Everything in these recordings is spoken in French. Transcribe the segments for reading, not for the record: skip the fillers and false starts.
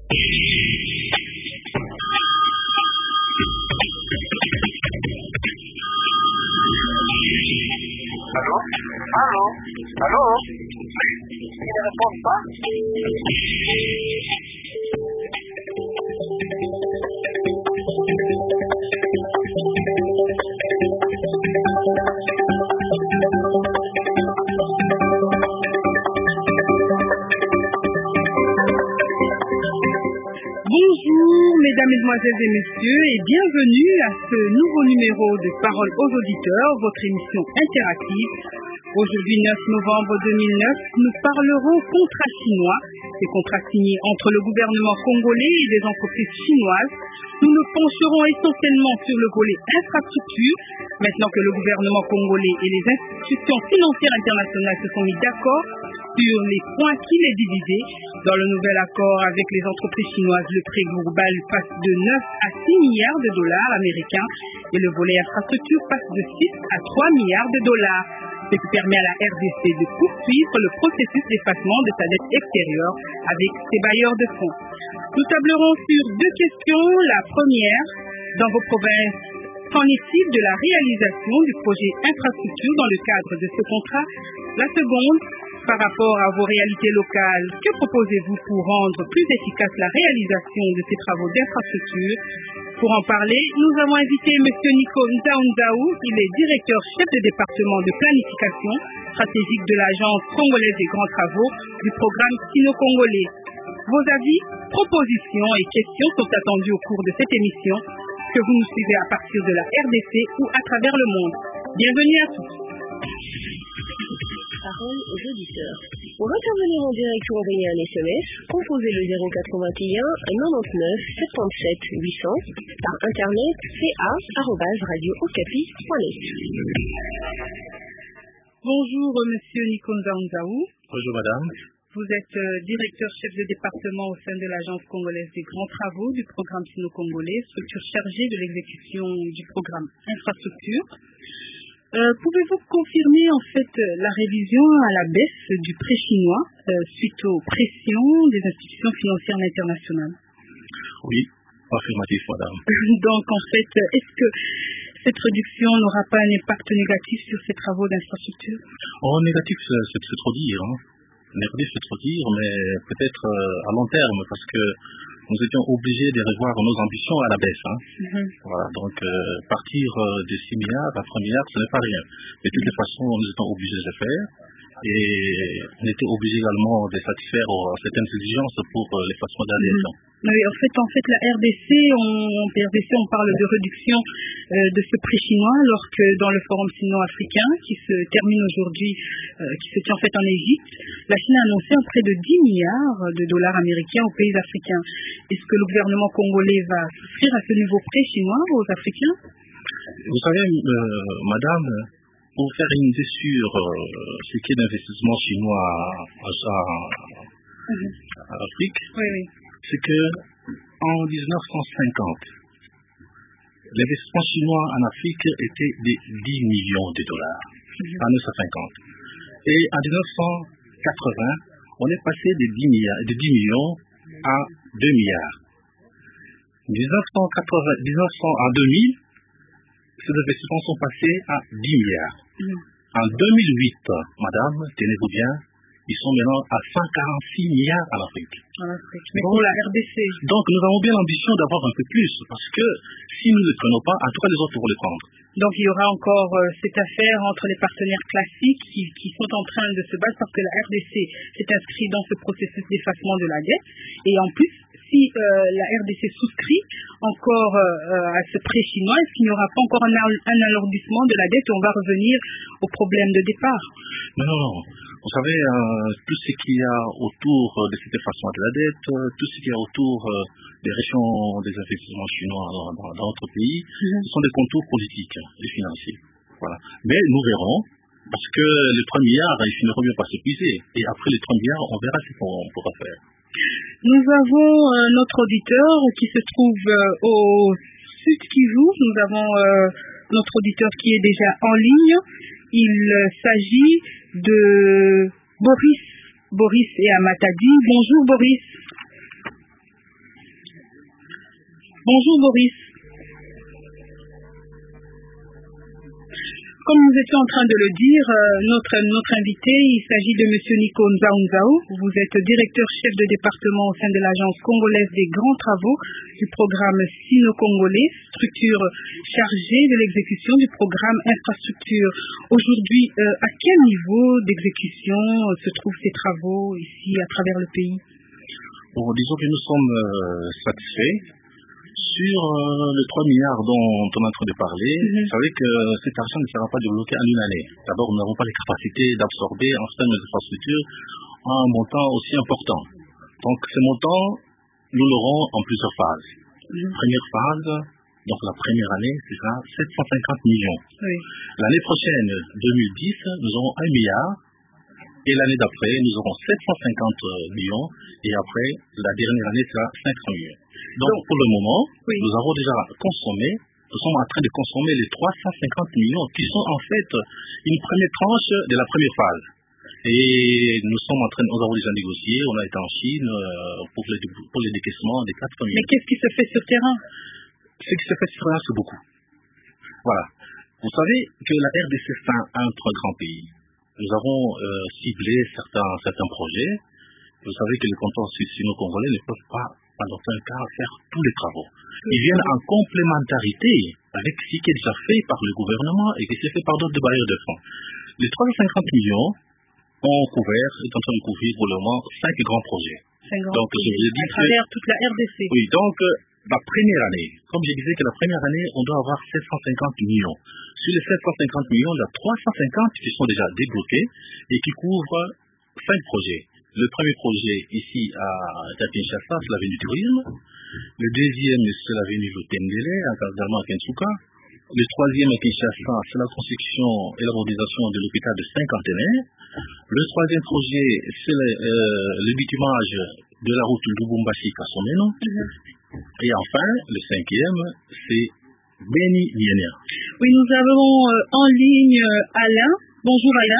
Allô? Allô? Allô? Ils ne répondent pas? Bonjour mesdames, mesdemoiselles et messieurs et bienvenue à ce nouveau numéro de Parole aux auditeurs, votre émission interactive. Aujourd'hui 9 novembre 2009, nous parlerons contrats chinois, des contrats signés entre le gouvernement congolais et des entreprises chinoises. Nous nous pencherons essentiellement sur le volet infrastructure, maintenant que le gouvernement congolais et les institutions financières internationales se sont mis d'accord sur les points qui les divisaient. Dans le nouvel accord avec les entreprises chinoises, le prix global passe de 9 à 6 milliards de dollars américains et le volet infrastructure passe de 6 à 3 milliards de dollars, ce qui permet à la RDC de poursuivre le processus d'effacement de sa dette extérieure avec ses bailleurs de fonds. Nous tablerons sur deux questions. La première, dans vos provinces, qu'en est-il de la réalisation du projet infrastructure dans le cadre de ce contrat? La seconde, par rapport à vos réalités locales, que proposez-vous pour rendre plus efficace la réalisation de ces travaux d'infrastructure? Pour en parler, nous avons invité M. Nico Nzaounzaou, il est directeur chef de département de planification stratégique de l'Agence congolaise des grands travaux du programme sino-congolais. Vos avis, propositions et questions sont attendus au cours de cette émission, que vous nous suivez à partir de la RDC ou à travers le monde. Bienvenue à tous. Parole aux auditeurs. Pour intervenir en direct ou envoyer un SMS, composez le 081 99 77 800 par internet ca@radiookapi.net. Bonjour Monsieur Nico Nzaounzaou. Bonjour madame. Vous êtes directeur chef de département au sein de l'Agence congolaise des grands travaux du programme sino-congolais, structure chargée de l'exécution du programme infrastructure. Pouvez-vous confirmer en fait la révision à la baisse du prêt chinois suite aux pressions des institutions financières internationales? Oui, affirmatif madame. Donc en fait, est-ce que cette réduction n'aura pas un impact négatif sur ces travaux d'infrastructure? Oh, négatif, c'est trop dire. Négatif, c'est trop dire, mais peut-être à long terme, parce que nous étions obligés de revoir nos ambitions à la baisse. Voilà, donc partir des 6 milliards à 3 milliards, ce n'est pas rien. Mais de toutes les façons, nous étions obligés de le faire. Et on était obligés également de satisfaire certaines exigences pour l'effacement de la dette. Oui, en fait, la RDC, on parle de réduction de ce prix chinois, alors que dans le forum sino-africain, qui se termine aujourd'hui, qui se tient en fait en Égypte, la Chine a annoncé un prêt de 10 milliards de dollars américains aux pays africains. Est-ce que le gouvernement congolais va souscrire à ce nouveau prêt chinois aux Africains? Vous savez, madame, pour faire une idée sur ce qui est d'investissement chinois à l'Afrique, c'est que en 1950, l'investissement chinois en Afrique était de 10 millions de dollars, en 1950. Et en 1980, on est passé de 10 millions à 2 milliards. En 2000, ces investissements sont passés à 10 milliards. En 2008, madame, tenez-vous bien, ils sont maintenant à 146 milliards à l'Afrique. Mais pour la RDC. Donc nous avons bien l'ambition d'avoir un peu plus, parce que si nous ne le prenons pas, en tout cas les autres vont le prendre. Donc il y aura encore cette affaire entre les partenaires classiques qui sont en train de se battre parce que la RDC s'est inscrite dans ce processus d'effacement de la dette. Et en plus, si la RDC souscrit encore à ce prêt chinois, est-ce qu'il n'y aura pas encore un alourdissement de la dette où on va revenir au problème de départ? Non. Vous savez, tout ce qu'il y a autour de cet effacement de la dette, tout ce qu'il y a autour des régions des investissements chinois dans notre pays, ce sont des contours politiques et financiers. Voilà. Mais nous verrons, parce que les 3 milliards, ils finiront bien par s'épuiser. Et après les 3 milliards, on verra ce qu'on pourra faire. Nous avons notre auditeur qui se trouve au Sud Kivu. Nous avons notre auditeur qui est déjà en ligne. Il s'agit de Boris et Amatadi. Bonjour Boris. Bonjour Boris. Comme nous étions en train de le dire, notre invité, il s'agit de M. Nico Nzaou. Vous êtes directeur chef de département au sein de l'Agence congolaise des grands travaux du programme Sino-Congolais, structure chargée de l'exécution du programme infrastructure. Aujourd'hui, à quel niveau d'exécution se trouvent ces travaux ici à travers le pays? Bon, disons que nous sommes satisfaits. Sur les 3 milliards dont on est en train de parler, vous savez que cet argent ne sera pas débloqué en une année. D'abord, nous n'avons pas les capacités d'absorber en termes d'infrastructures un montant aussi important. Donc, ce montant, nous l'aurons en plusieurs phases. Première phase, donc la première année, c'est ça, 750 millions. Oui. L'année prochaine, 2010, nous aurons 1 milliard. Et l'année d'après, nous aurons 750 millions. Et après, la dernière année sera 500 millions. Donc, pour le moment, nous avons déjà consommé, nous sommes en train de consommer les 350 millions qui sont en fait une première tranche de la première phase. Et nous avons déjà négocié, on a été en Chine pour les décaissements des 4 millions. Mais qu'est-ce qui se fait sur terrain? Ce qui se fait sur terrain, c'est beaucoup. Voilà. Vous savez que la RDC est un très grand pays. Nous avons ciblé certains projets. Vous savez que les cantons sino-congolais ne peuvent pas, en aucun cas, faire tous les travaux. Ils viennent en complémentarité avec ce qui est déjà fait par le gouvernement et qui s'est fait par d'autres bailleurs de fonds. Les 350 millions ont couvert, est en train de couvrir pour le moment 5 grands projets. Donc, je vous ai dit à travers toute la RDC. Oui, donc la première année, comme je disais que la première année, on doit avoir 750 millions. Sur les 750 millions, il y a 350 qui sont déjà débloqués et qui couvrent 5 projets. Le premier projet ici à Kinshasa, c'est l'avenue du tourisme. Le deuxième, c'est l'avenue Lotendele, également à Kensuka. Le troisième à Kinshasa, c'est la construction et la modernisation de l'hôpital de Saint-Cantenaire. Le troisième projet, c'est le bitumage de la route Lubumbashi-Kasomeno. Et enfin, le cinquième, c'est Beni Nienia. Oui, nous avons en ligne Alain. Bonjour Alain.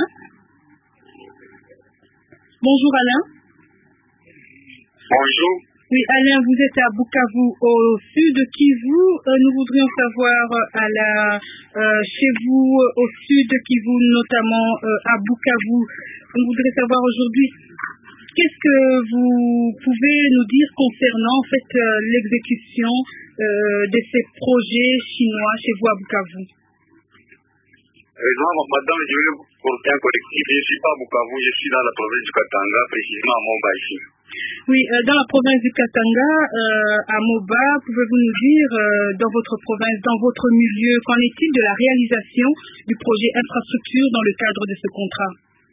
Bonjour Alain. Bonjour. Oui, Alain, vous êtes à Bukavu, au sud de Kivu. Nous voudrions savoir, chez vous, au sud de Kivu, notamment à Bukavu, on voudrait savoir aujourd'hui, qu'est-ce que vous pouvez nous dire concernant en fait l'exécution de ces projets chinois chez vous à Bukavu? Madame, je vais porter un collectif. Je ne suis pas à Bukavu, je suis dans la province du Katanga, précisément à Moba ici. Oui, dans la province du Katanga, à Moba, pouvez-vous nous dire, dans votre province, dans votre milieu, qu'en est-il de la réalisation du projet infrastructure dans le cadre de ce contrat?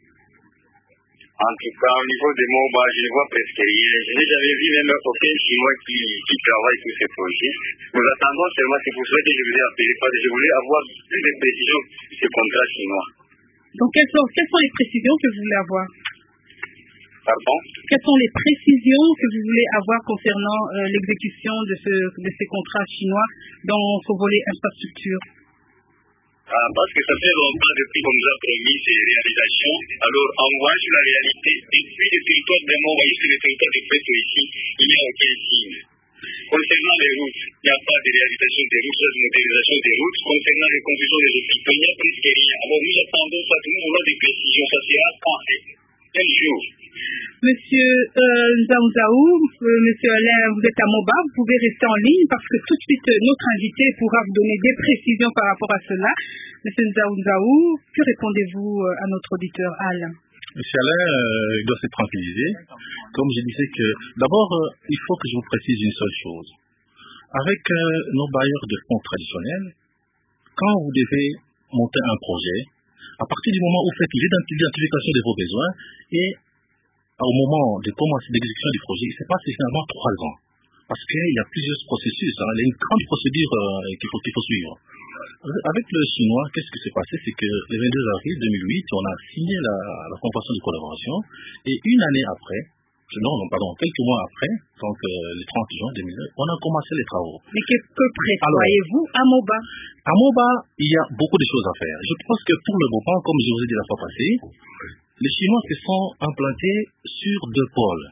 En tout cas, au niveau de Moba, je ne vois presque rien. Je n'ai jamais vu même aucun Chinois qui travaille sur ces projets. Nous attendons seulement, c'est pour cela que je vous ai appelé, parce que je voulais avoir plus de précisions sur ce contrat chinois. Donc, quelles sont les précisions que vous voulez avoir? Pardon? Quelles sont les précisions que vous voulez avoir concernant l'exécution de ces contrats chinois dans ce volet infrastructure? Parce que ça fait longtemps depuis qu'on nous a promis ces réalisations. Alors, en voyant sur la réalité, depuis le territoire de Moba jusqu'au territoire de Peto ici, il n'y a aucun signe. Concernant les routes, il n'y a pas de réalisation des routes, de modernisation des routes. Concernant les constructions des hôpitaux, il n'y a presque rien. Alors, nous attendons ça, nous voulons des précisions. Ça sera quand? Quel jour? Monsieur Nzaou, Monsieur Alain, vous êtes à Moba, vous pouvez rester en ligne parce que tout de suite notre invité pourra vous donner des précisions par rapport à cela. Monsieur Nzaou, que répondez-vous à notre auditeur Alain? Monsieur Alain, il doit se tranquilliser. Comme je disais que, d'abord, il faut que je vous précise une seule chose. Avec nos bailleurs de fonds traditionnels, quand vous devez monter un projet, à partir du moment où vous faites l'identification de vos besoins et au moment de commencer l'exécution du projet, il se passe finalement 3 ans. Parce qu'il y a plusieurs processus, il y a une grande procédure qu'il faut suivre. Avec le chinois, qu'est-ce qui s'est passé? C'est que le 22 avril 2008, on a signé la convention de collaboration et une année après, quelques mois après, donc le 30 juin 2009, on a commencé les travaux. Mais que prévoyez-vous à Moba? À Moba, il y a beaucoup de choses à faire. Je pense que pour le moment, comme je vous ai dit la fois passée, les Chinois se sont implantés sur 2 pôles.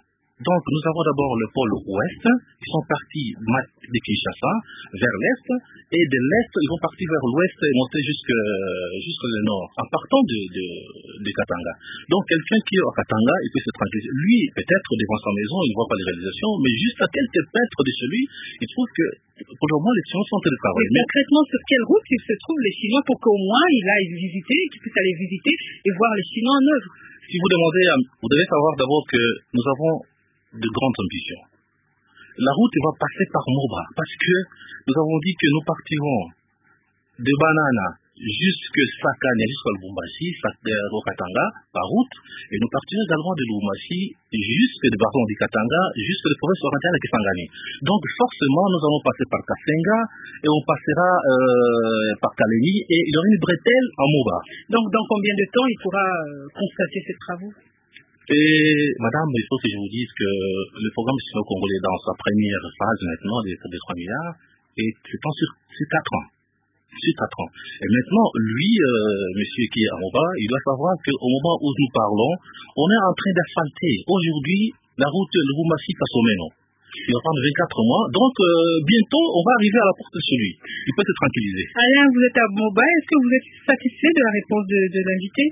Donc, nous avons d'abord le pôle ouest. Ils sont partis de Kinshasa vers l'est. Et de l'est, ils vont partir vers l'ouest et monter jusqu'au nord, en partant de Katanga. Donc, quelqu'un qui est à Katanga, il peut se tranquilliser. Lui, peut-être, devant sa maison, il ne voit pas les réalisations, mais juste à quelques mètres de chez lui, il trouve que, pour le moment, les Chinois sont en train de travailler. Mais concrètement, sur quelle route ils se trouvent, les Chinois, pour qu'au moins il aille visiter, qu'il puisse aller visiter et voir les Chinois en œuvre? Si vous demandez, vous devez savoir d'abord que nous avons de grandes ambitions. La route va passer par Moba, parce que nous avons dit que nous partirons de Banana jusqu'à Sakane, jusqu'à Lubumbashi, au Katanga, par route, et nous partirons également de Lubumbashi jusqu'à Katanga, jusqu'à la province orientale de Kisangani. Donc forcément, nous allons passer par Kasenga, et on passera par Kalemi, et il y aura une bretelle en Moba. Donc dans combien de temps il pourra constater ces travaux? Et madame, il faut que je vous dise que le programme sino-congolais dans sa première phase maintenant des 3 milliards est sur 4 ans. Sur 4 ans. Et maintenant, lui, monsieur qui est à Moba, il doit savoir qu'au moment où nous parlons, on est en train d'asphalter aujourd'hui la route Lubumbashi-Kasomeno. Il va prendre 24 mois, donc bientôt on va arriver à la porte de celui. Il peut se tranquilliser. Alain, vous êtes à Moba, est-ce que vous êtes satisfait de la réponse de l'invité?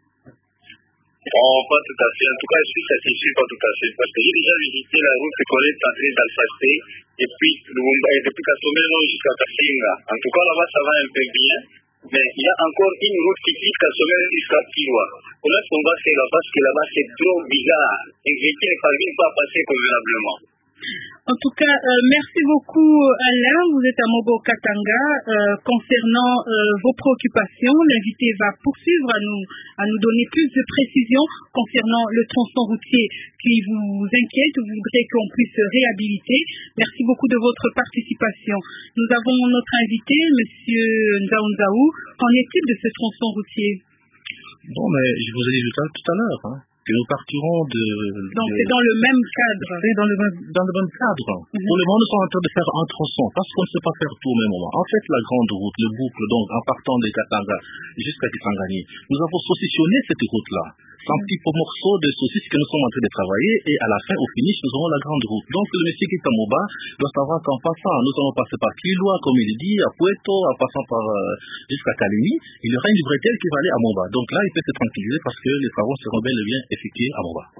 Oh, pas tout à fait. En tout cas, je suis satisfait, pas tout à fait. Parce que j'ai déjà visité la route qu'on est en train d'asphalter depuis Kasomeno jusqu'à Kasenga. En tout cas, là-bas, ça va un peu bien. Mais il y a encore une route qui quitte Kasomeno jusqu'à Kiwa. Comment est-ce qu'on va faire là-bas? Parce que là-bas, c'est trop bizarre. Un véhicule ne parvient pas à passer convenablement. En tout cas, merci beaucoup Alain, vous êtes à Mobo Katanga. Concernant vos préoccupations, l'invité va poursuivre à nous donner plus de précisions concernant le tronçon routier qui vous inquiète, vous voudrez qu'on puisse réhabiliter. Merci beaucoup de votre participation. Nous avons notre invité, monsieur Nzaou. Qu'en est-il de ce tronçon routier? Bon, mais je vous ai dit tout à l'heure, que nous partirons Donc c'est dans le même cadre. C'est dans le même cadre. Pour le moment, nous sommes en train de faire un tronçon, parce qu'on ne sait pas faire tout au même moment. En fait, la grande route, le boucle, donc en partant de Katanga jusqu'à Kisangani, nous avons saucissonné cette route-là. C'est un petit morceau de saucisse que nous sommes en train de travailler, et à la fin, au finish, nous aurons la grande route. Donc le monsieur qui est à Moba doit savoir qu'en passant, nous allons passer par Kilwa, comme il dit, à Pueto, en passant par jusqu'à Kalemi, il y aura une bretelle qui va aller à Moba. Donc là, il peut se tranquilliser parce que les travaux seront bel et bien effectués à Moba.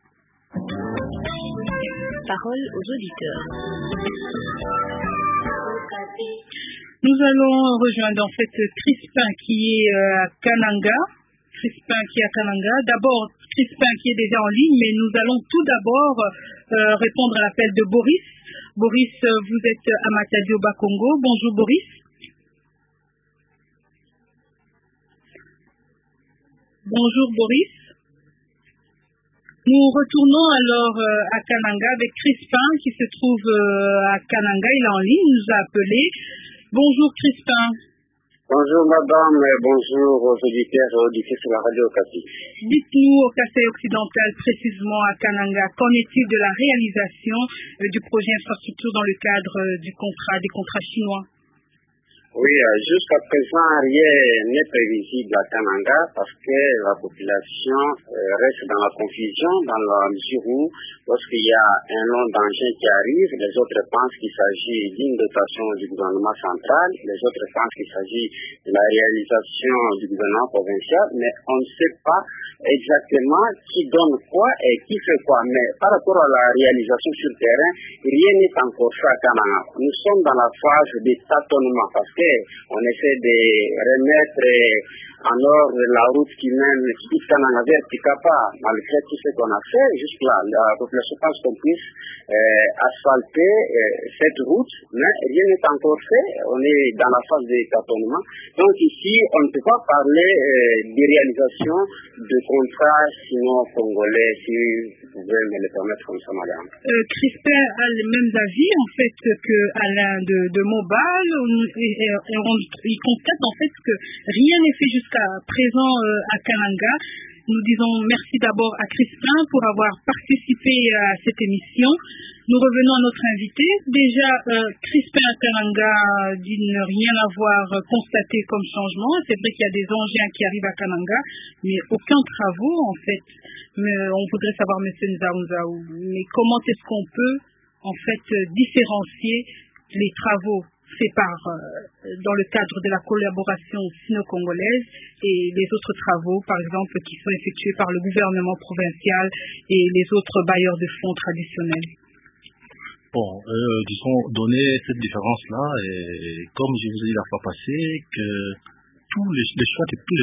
Parole aux auditeurs. Nous allons rejoindre en fait Crispin qui est à Kananga. D'abord, Crispin qui est déjà en ligne, mais nous allons tout d'abord répondre à l'appel de Boris. Boris, vous êtes à Matadi au Bas-Congo. Bonjour Boris. Bonjour Boris. Nous retournons alors à Kananga avec Crispin qui se trouve à Kananga. Il est en ligne, il nous a appelé. Bonjour Crispin. Bonjour madame, bonjour aux auditeurs et auditrices de la radio Okapi. Dites-nous au Kasaï occidental, précisément à Kananga, qu'en est-il de la réalisation du projet infrastructure dans le cadre des contrats chinois? Oui, jusqu'à présent, rien n'est prévisible à Kananga parce que la population reste dans la confusion dans la mesure où, lorsqu'il y a un long danger qui arrive, les autres pensent qu'il s'agit d'une dotation du gouvernement central, les autres pensent qu'il s'agit de la réalisation du gouvernement provincial, mais on ne sait pas exactement qui donne quoi et qui fait quoi. Mais par rapport à la réalisation sur le terrain, rien n'est encore fait à Kananga. Nous sommes dans la phase de tâtonnement parce qu'on essaie de remettre en ordre la route qui mène Kananga vers Tikapa, malgré tout ce qu'on a fait. Jusque-là, la population pense qu'on puisse asphalter cette route, mais rien n'est encore fait. On est dans la phase de tâtonnement. Donc ici, on ne peut pas parler de réalisation de contrats sinon congolais, si vous pouvez me le permettre comme ça, madame. Crispin a les mêmes avis, en fait, que Alain de Mobal. Il constate, en fait, que rien n'est fait jusqu'à présent à Kananga. Nous disons merci d'abord à Crispin pour avoir participé à cette émission. Nous revenons à notre invité. Déjà, Crispin Kananga dit ne rien avoir constaté comme changement. C'est vrai qu'il y a des engins qui arrivent à Kananga, mais aucun travaux en fait. Mais on voudrait savoir, M. Nzaounzaou, mais comment est-ce qu'on peut en fait différencier les travaux faits dans le cadre de la collaboration sino-congolaise et les autres travaux, par exemple, qui sont effectués par le gouvernement provincial et les autres bailleurs de fonds traditionnels? Bon, disons, donner cette différence-là, et comme je vous ai dit la fois passée, que les choix de tous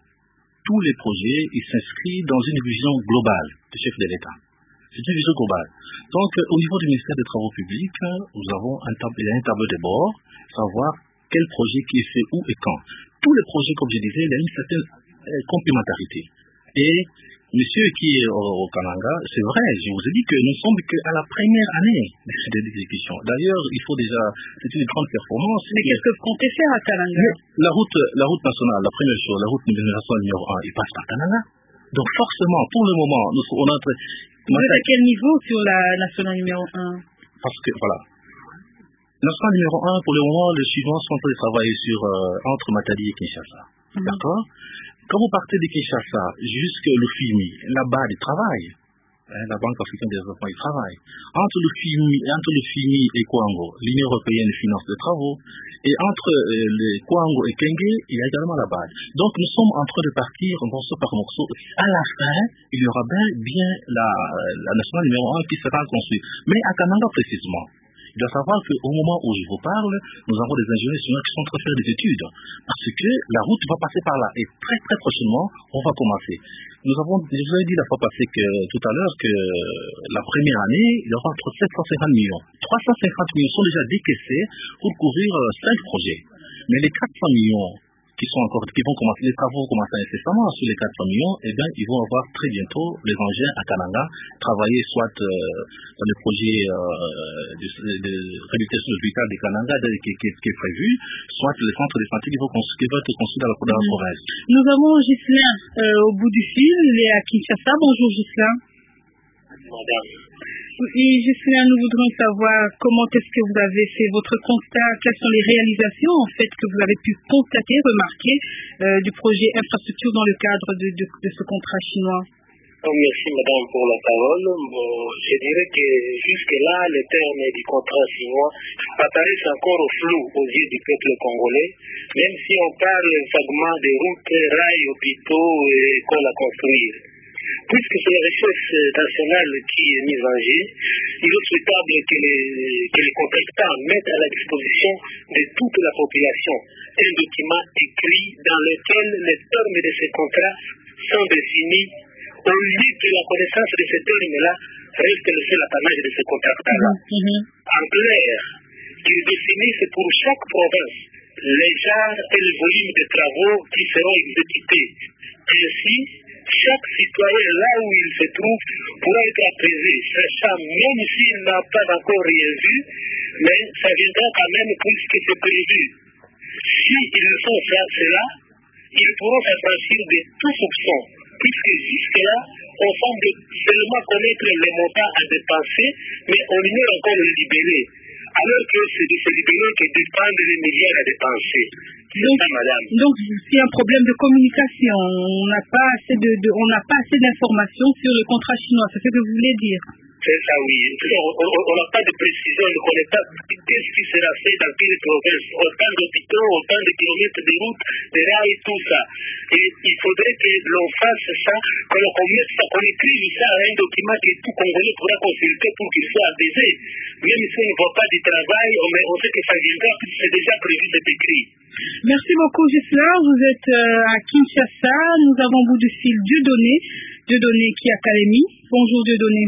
les projets, ils s'inscrivent dans une vision globale du chef de l'État. C'est une vision globale. Donc, au niveau du ministère des Travaux publics, nous avons un tableau de bord, savoir quel projet qui est fait où et quand. Tous les projets, comme je disais, il y a une certaine complémentarité. Et monsieur qui est au Kananga, c'est vrai, je vous ai dit que nous ne sommes qu'à la première année de l'exécution. D'ailleurs, il faut déjà, c'est une grande performance. Mais qu'est-ce que vous comptez faire à Kananga? La route nationale, la première chose, la route nationale numéro 1, il passe par Kananga. Donc forcément, pour le moment, on a Vous êtes à quel niveau sur la nationale numéro 1? Parce que, voilà. Nationale numéro 1, pour le moment, les suivants sont en train de travailler sur, entre Matadi et Kinshasa. D'accord? Quand vous partez de Kinshasa jusqu'à le FIMI, là-bas, ils travaillent. La Banque africaine de développement, ils travaillent. Entre le FIMI et Kwango, l'Union européenne finance les travaux. Et entre les Kwango et Kenge, il y a également la base. Donc nous sommes en train de partir morceau par morceau. À la fin, il y aura bien la nationale numéro 1 qui sera construite. Mais à Kananga précisément. Il doit savoir qu'au moment où je vous parle, nous avons des ingénieurs qui sont en train de faire des études. Parce que la route va passer par là. Et très très prochainement, on va commencer. Je vous ai dit la fois passée tout à l'heure que la première année, il y aura entre 750 millions. 350 millions sont déjà décaissés pour couvrir 5 projets. Mais les 400 millions qui vont commencer, les travaux vont commencer incessamment sur les 400 millions, eh bien, ils vont avoir très bientôt les engins à Kananga, travailler soit dans le projet de réhabilitation de l'hôpital de Kananga qui est prévu, soit le centre de santé qui va être construit dans la province. Nous avons Ghislain au bout du fil, il est à Kinshasa. Bonjour Ghislain. Madame. Oui, Ghislain, nous voudrions savoir comment est-ce que vous avez fait votre constat, quelles sont les réalisations en fait que vous avez pu constater, remarquer du projet infrastructure dans le cadre de ce contrat chinois. Merci madame pour la parole. Bon, je dirais que jusque-là, les termes du contrat chinois apparaissent encore flou aux yeux du peuple congolais, même si on parle vaguement des routes, rails, hôpitaux et écoles à construire. Puisque c'est la richesse nationale qui est mise en jeu, il est souhaitable que les contractants mettent à la disposition de toute la population un document écrit dans lequel les termes de ces contrats sont définis. Au lieu que la connaissance de ces termes-là reste le seul apanage de ces contractants-là. En clair, ils définissent pour chaque province les genres et le volume de travaux qui seront exécutés. Ainsi, chaque citoyen, là où il se trouve, pourra être apaisé, sachant même s'il n'a pas encore rien vu, mais ça viendra quand même puisque c'est prévu. S'ils font cela, ils pourront s'affranchir de tout soupçon, puisque jusque-là, on semble seulement connaître les montants à dépenser, mais on ignore encore le libellé, alors que c'est de ce libellé que dépendent les milliards à dépenser. Donc, c'est un problème de communication. On n'a pas assez d'informations sur le contrat chinois. C'est ce que vous voulez dire? C'est ça, oui. On n'a pas de précision. On ne connaît pas qu'est-ce qui sera fait dans quelle province. Autant d'hôpitaux, autant de kilomètres de routes, de rails, tout ça. Et il faudrait que l'on fasse ça, qu'on écrive ça à un document que tout Congolais pourra consulter pour qu'il soit apaisé. Même si on ne voit pas du travail, on sait que ça viendra, c'est déjà prévu, c'est écrit. Merci beaucoup, Ghislain. Vous êtes à Kinshasa. Nous avons au bout du fil Dieudonné qui est à Kalemi. Bonjour Dieudonné.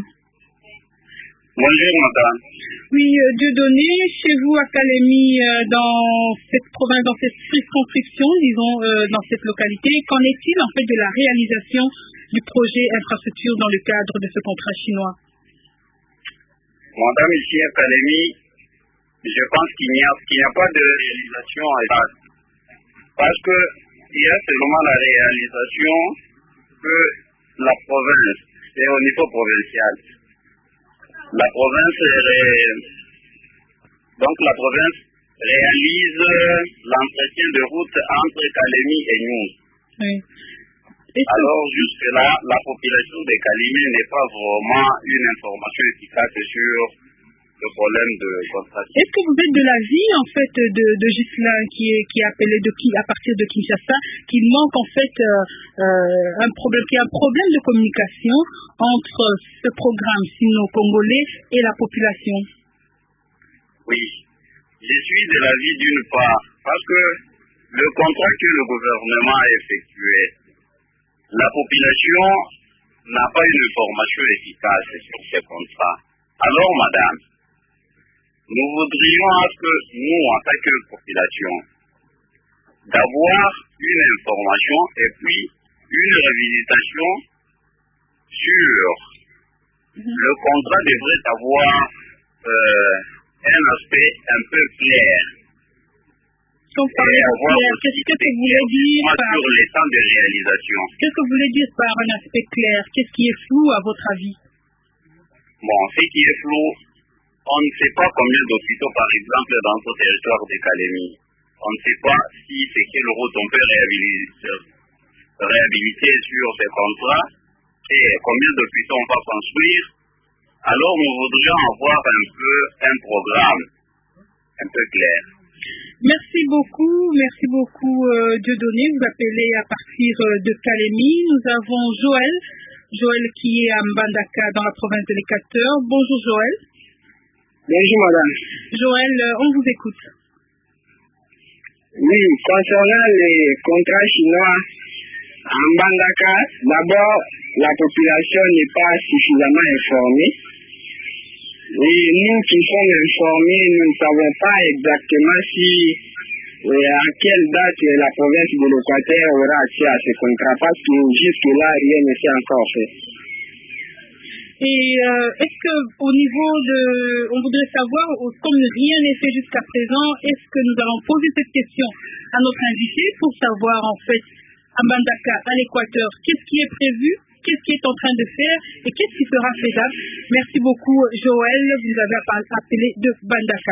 Bonjour madame. Oui, Dieudonné, chez vous à Kalemi, dans cette province, dans cette circonscription, disons, dans cette localité, qu'en est-il en fait de la réalisation du projet infrastructure dans le cadre de ce contrat chinois? Madame, ici à Kalemi, je pense qu'il n'y a pas de réalisation à date. Parce que il y a seulement la réalisation que la province, c'est au niveau provincial. La province réalise l'entretien de route entre Kalemi et Nyung. Oui. Alors jusque-là, la population de Kalemi n'est pas vraiment une information efficace sur le problème de contraste. Est-ce que vous êtes de l'avis en fait de Ghislain qui est appelé à partir de Kinshasa qu'il manque en fait qu'il y a un problème de communication entre ce programme sino-congolais et la population? Oui, je suis de l'avis d'une part parce que le contrat que le gouvernement a effectué, la population n'a pas une information efficace sur ces contrats. Alors madame, nous voudrions que nous, en tant que population, d'avoir une information et puis une revisitation sur le contrat devrait avoir un aspect un peu clair. Qu'est-ce que vous voulez dire sur les temps de réalisation? Qu'est-ce que vous voulez dire par un aspect clair? Qu'est-ce qui est flou à votre avis? Bon, ce qui est flou, on ne sait pas combien d'hôpitaux, par exemple, dans notre territoire de Kalemi. On ne sait pas si c'est quelle route on peut réhabiliter sur ces contrats et combien d'hôpitaux on va construire. Alors, nous voudrions avoir un programme un peu clair. Merci beaucoup, Dieudonné. Vous appelez à partir de Kalemi. Nous avons Joël qui est à Mbandaka dans la province de l'Équateur. Bonjour Joël. Bonjour madame. Joël, on vous écoute. Oui, concernant les contrats chinois à Mbandaka, d'abord la population n'est pas suffisamment informée. Et nous qui sommes informés, nous ne savons pas exactement à quelle date la province de l'Équateur aura accès à ces contrats, parce que jusque-là, rien ne s'est encore fait. Et est-ce que au niveau on voudrait savoir, comme rien n'est fait jusqu'à présent, est-ce que nous allons poser cette question à notre invité pour savoir en fait à Mbandaka, à l'Équateur, qu'est-ce qui est prévu? Qu'est-ce qui est en train de faire et qu'est-ce qui sera faisable? Merci beaucoup Joël, vous avez appelé de Mbandaka.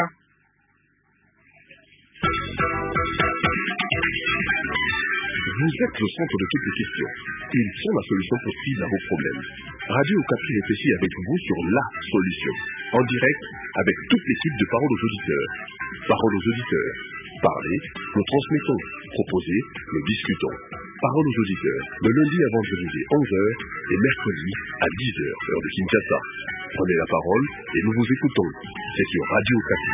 Vous êtes le centre de toutes les questions. Ils sont la solution possible à vos problèmes. Radio Okapi réfléchit avec vous sur la solution. En direct, avec toute l'équipe de Parole aux auditeurs. Parole aux auditeurs. Parlez, nous transmettons. Proposez, nous discutons. Parole aux auditeurs, le lundi à vendredi 11h et mercredi à 10h, heure de Kinshasa. Prenez la parole et nous vous écoutons. C'est sur Radio Okapi.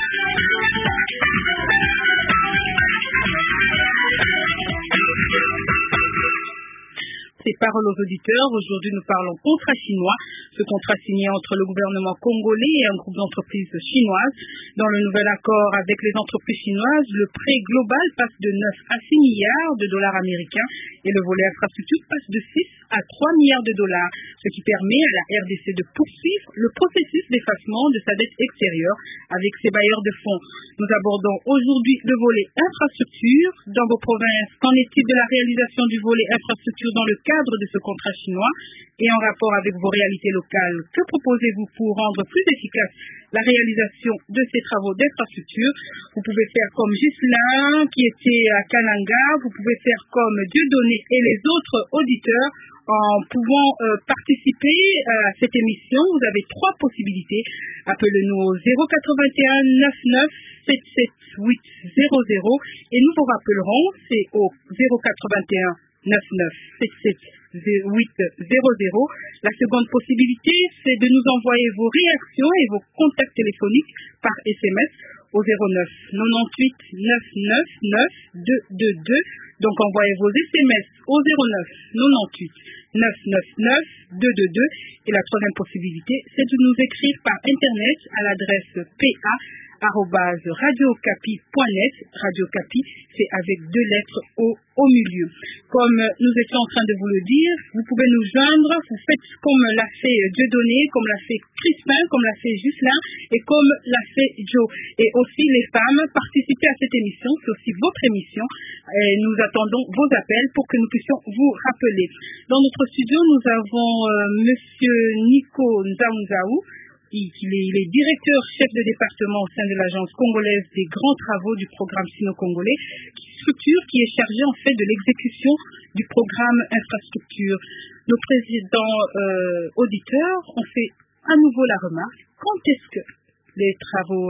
Ces paroles aux auditeurs. Aujourd'hui, nous parlons contrat chinois. Ce contrat signé entre le gouvernement congolais et un groupe d'entreprises chinoises. Dans le nouvel accord avec les entreprises chinoises, le prêt global passe de 9 à 6 milliards de dollars américains et le volet infrastructure passe de 6 à 3 milliards de dollars, ce qui permet à la RDC de poursuivre le processus d'effacement de sa dette extérieure avec ses bailleurs de fonds. Nous abordons aujourd'hui le volet infrastructure. Dans vos provinces, qu'en est-il de la réalisation du volet infrastructure dans le cadre de ce contrat chinois et en rapport avec vos réalités locales? Que proposez-vous pour rendre plus efficace la réalisation de ces travaux d'infrastructure? Vous pouvez faire comme Ghislain qui était à Kananga, vous pouvez faire comme Dieudonné et les autres auditeurs en pouvant participer à cette émission. Vous avez 3 possibilités. Appelez-nous au 081 99 77 800 et nous vous rappellerons, c'est au 081 99 77 800. La seconde possibilité, c'est de nous envoyer vos réactions et vos contacts téléphoniques par SMS au 09 98 999 222. Donc envoyez vos SMS au 09 98 999 222. Et la troisième possibilité, c'est de nous écrire par Internet à l'adresse @radiocapi.net. Radio Capi, c'est avec 2 lettres au milieu. Comme nous étions en train de vous le dire, vous pouvez nous joindre, vous faites comme l'a fait Dieudonné, comme l'a fait Crispin, comme l'a fait Ghislain et comme l'a fait Joe. Et aussi les femmes, participez à cette émission, c'est aussi votre émission. Et nous attendons vos appels pour que nous puissions vous rappeler. Dans notre studio, nous avons Monsieur Nico Nzaounzaou. Il est directeur chef de département au sein de l'Agence congolaise des grands travaux du programme sino-congolais, structure qui est chargée en fait de l'exécution du programme infrastructure. Nos présidents auditeurs ont fait à nouveau la remarque, quand est-ce que les travaux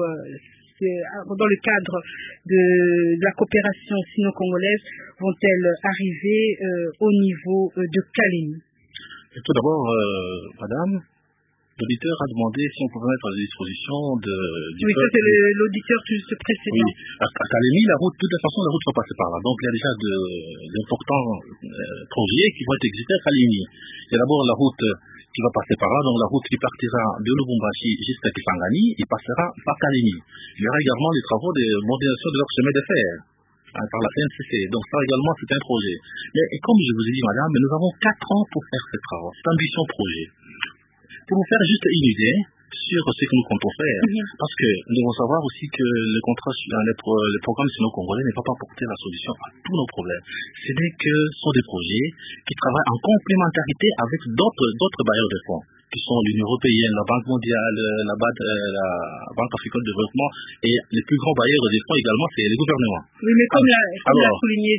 dans le cadre de la coopération sino-congolaise vont-elles arriver au niveau de Kalemi? Tout d'abord, madame, l'auditeur a demandé si on pouvait mettre à la disposition du oui, peuple. ça c'est l'auditeur juste précédent. Oui, à Kalemi, la route, de toute façon, la route va passer par là. Donc il y a déjà d'importants projets qui vont être exécutés à Kalemi. Il y a d'abord la route qui va passer par là, donc la route qui partira de Lubumbashi jusqu'à Kisangani, il passera par Kalemi. Il y aura également les travaux de modernisation de leur chemin de fer par la CNCC. Donc ça également, c'est un projet. Mais comme je vous ai dit, madame, nous avons 4 ans pour faire ces travaux. C'est ambition projet. Pour vous faire juste une idée sur ce que nous comptons faire, parce que nous devons savoir aussi que le contrat, le programme sino-congolais n'est pas apporter la solution à tous nos problèmes. Ce n'est que sont des projets qui travaillent en complémentarité avec d'autres bailleurs de fonds, qui sont l'Union européenne, la Banque mondiale, la Banque africaine de développement, et les plus grands bailleurs de fonds également, c'est les gouvernements. Oui, mais comme l'a souligné,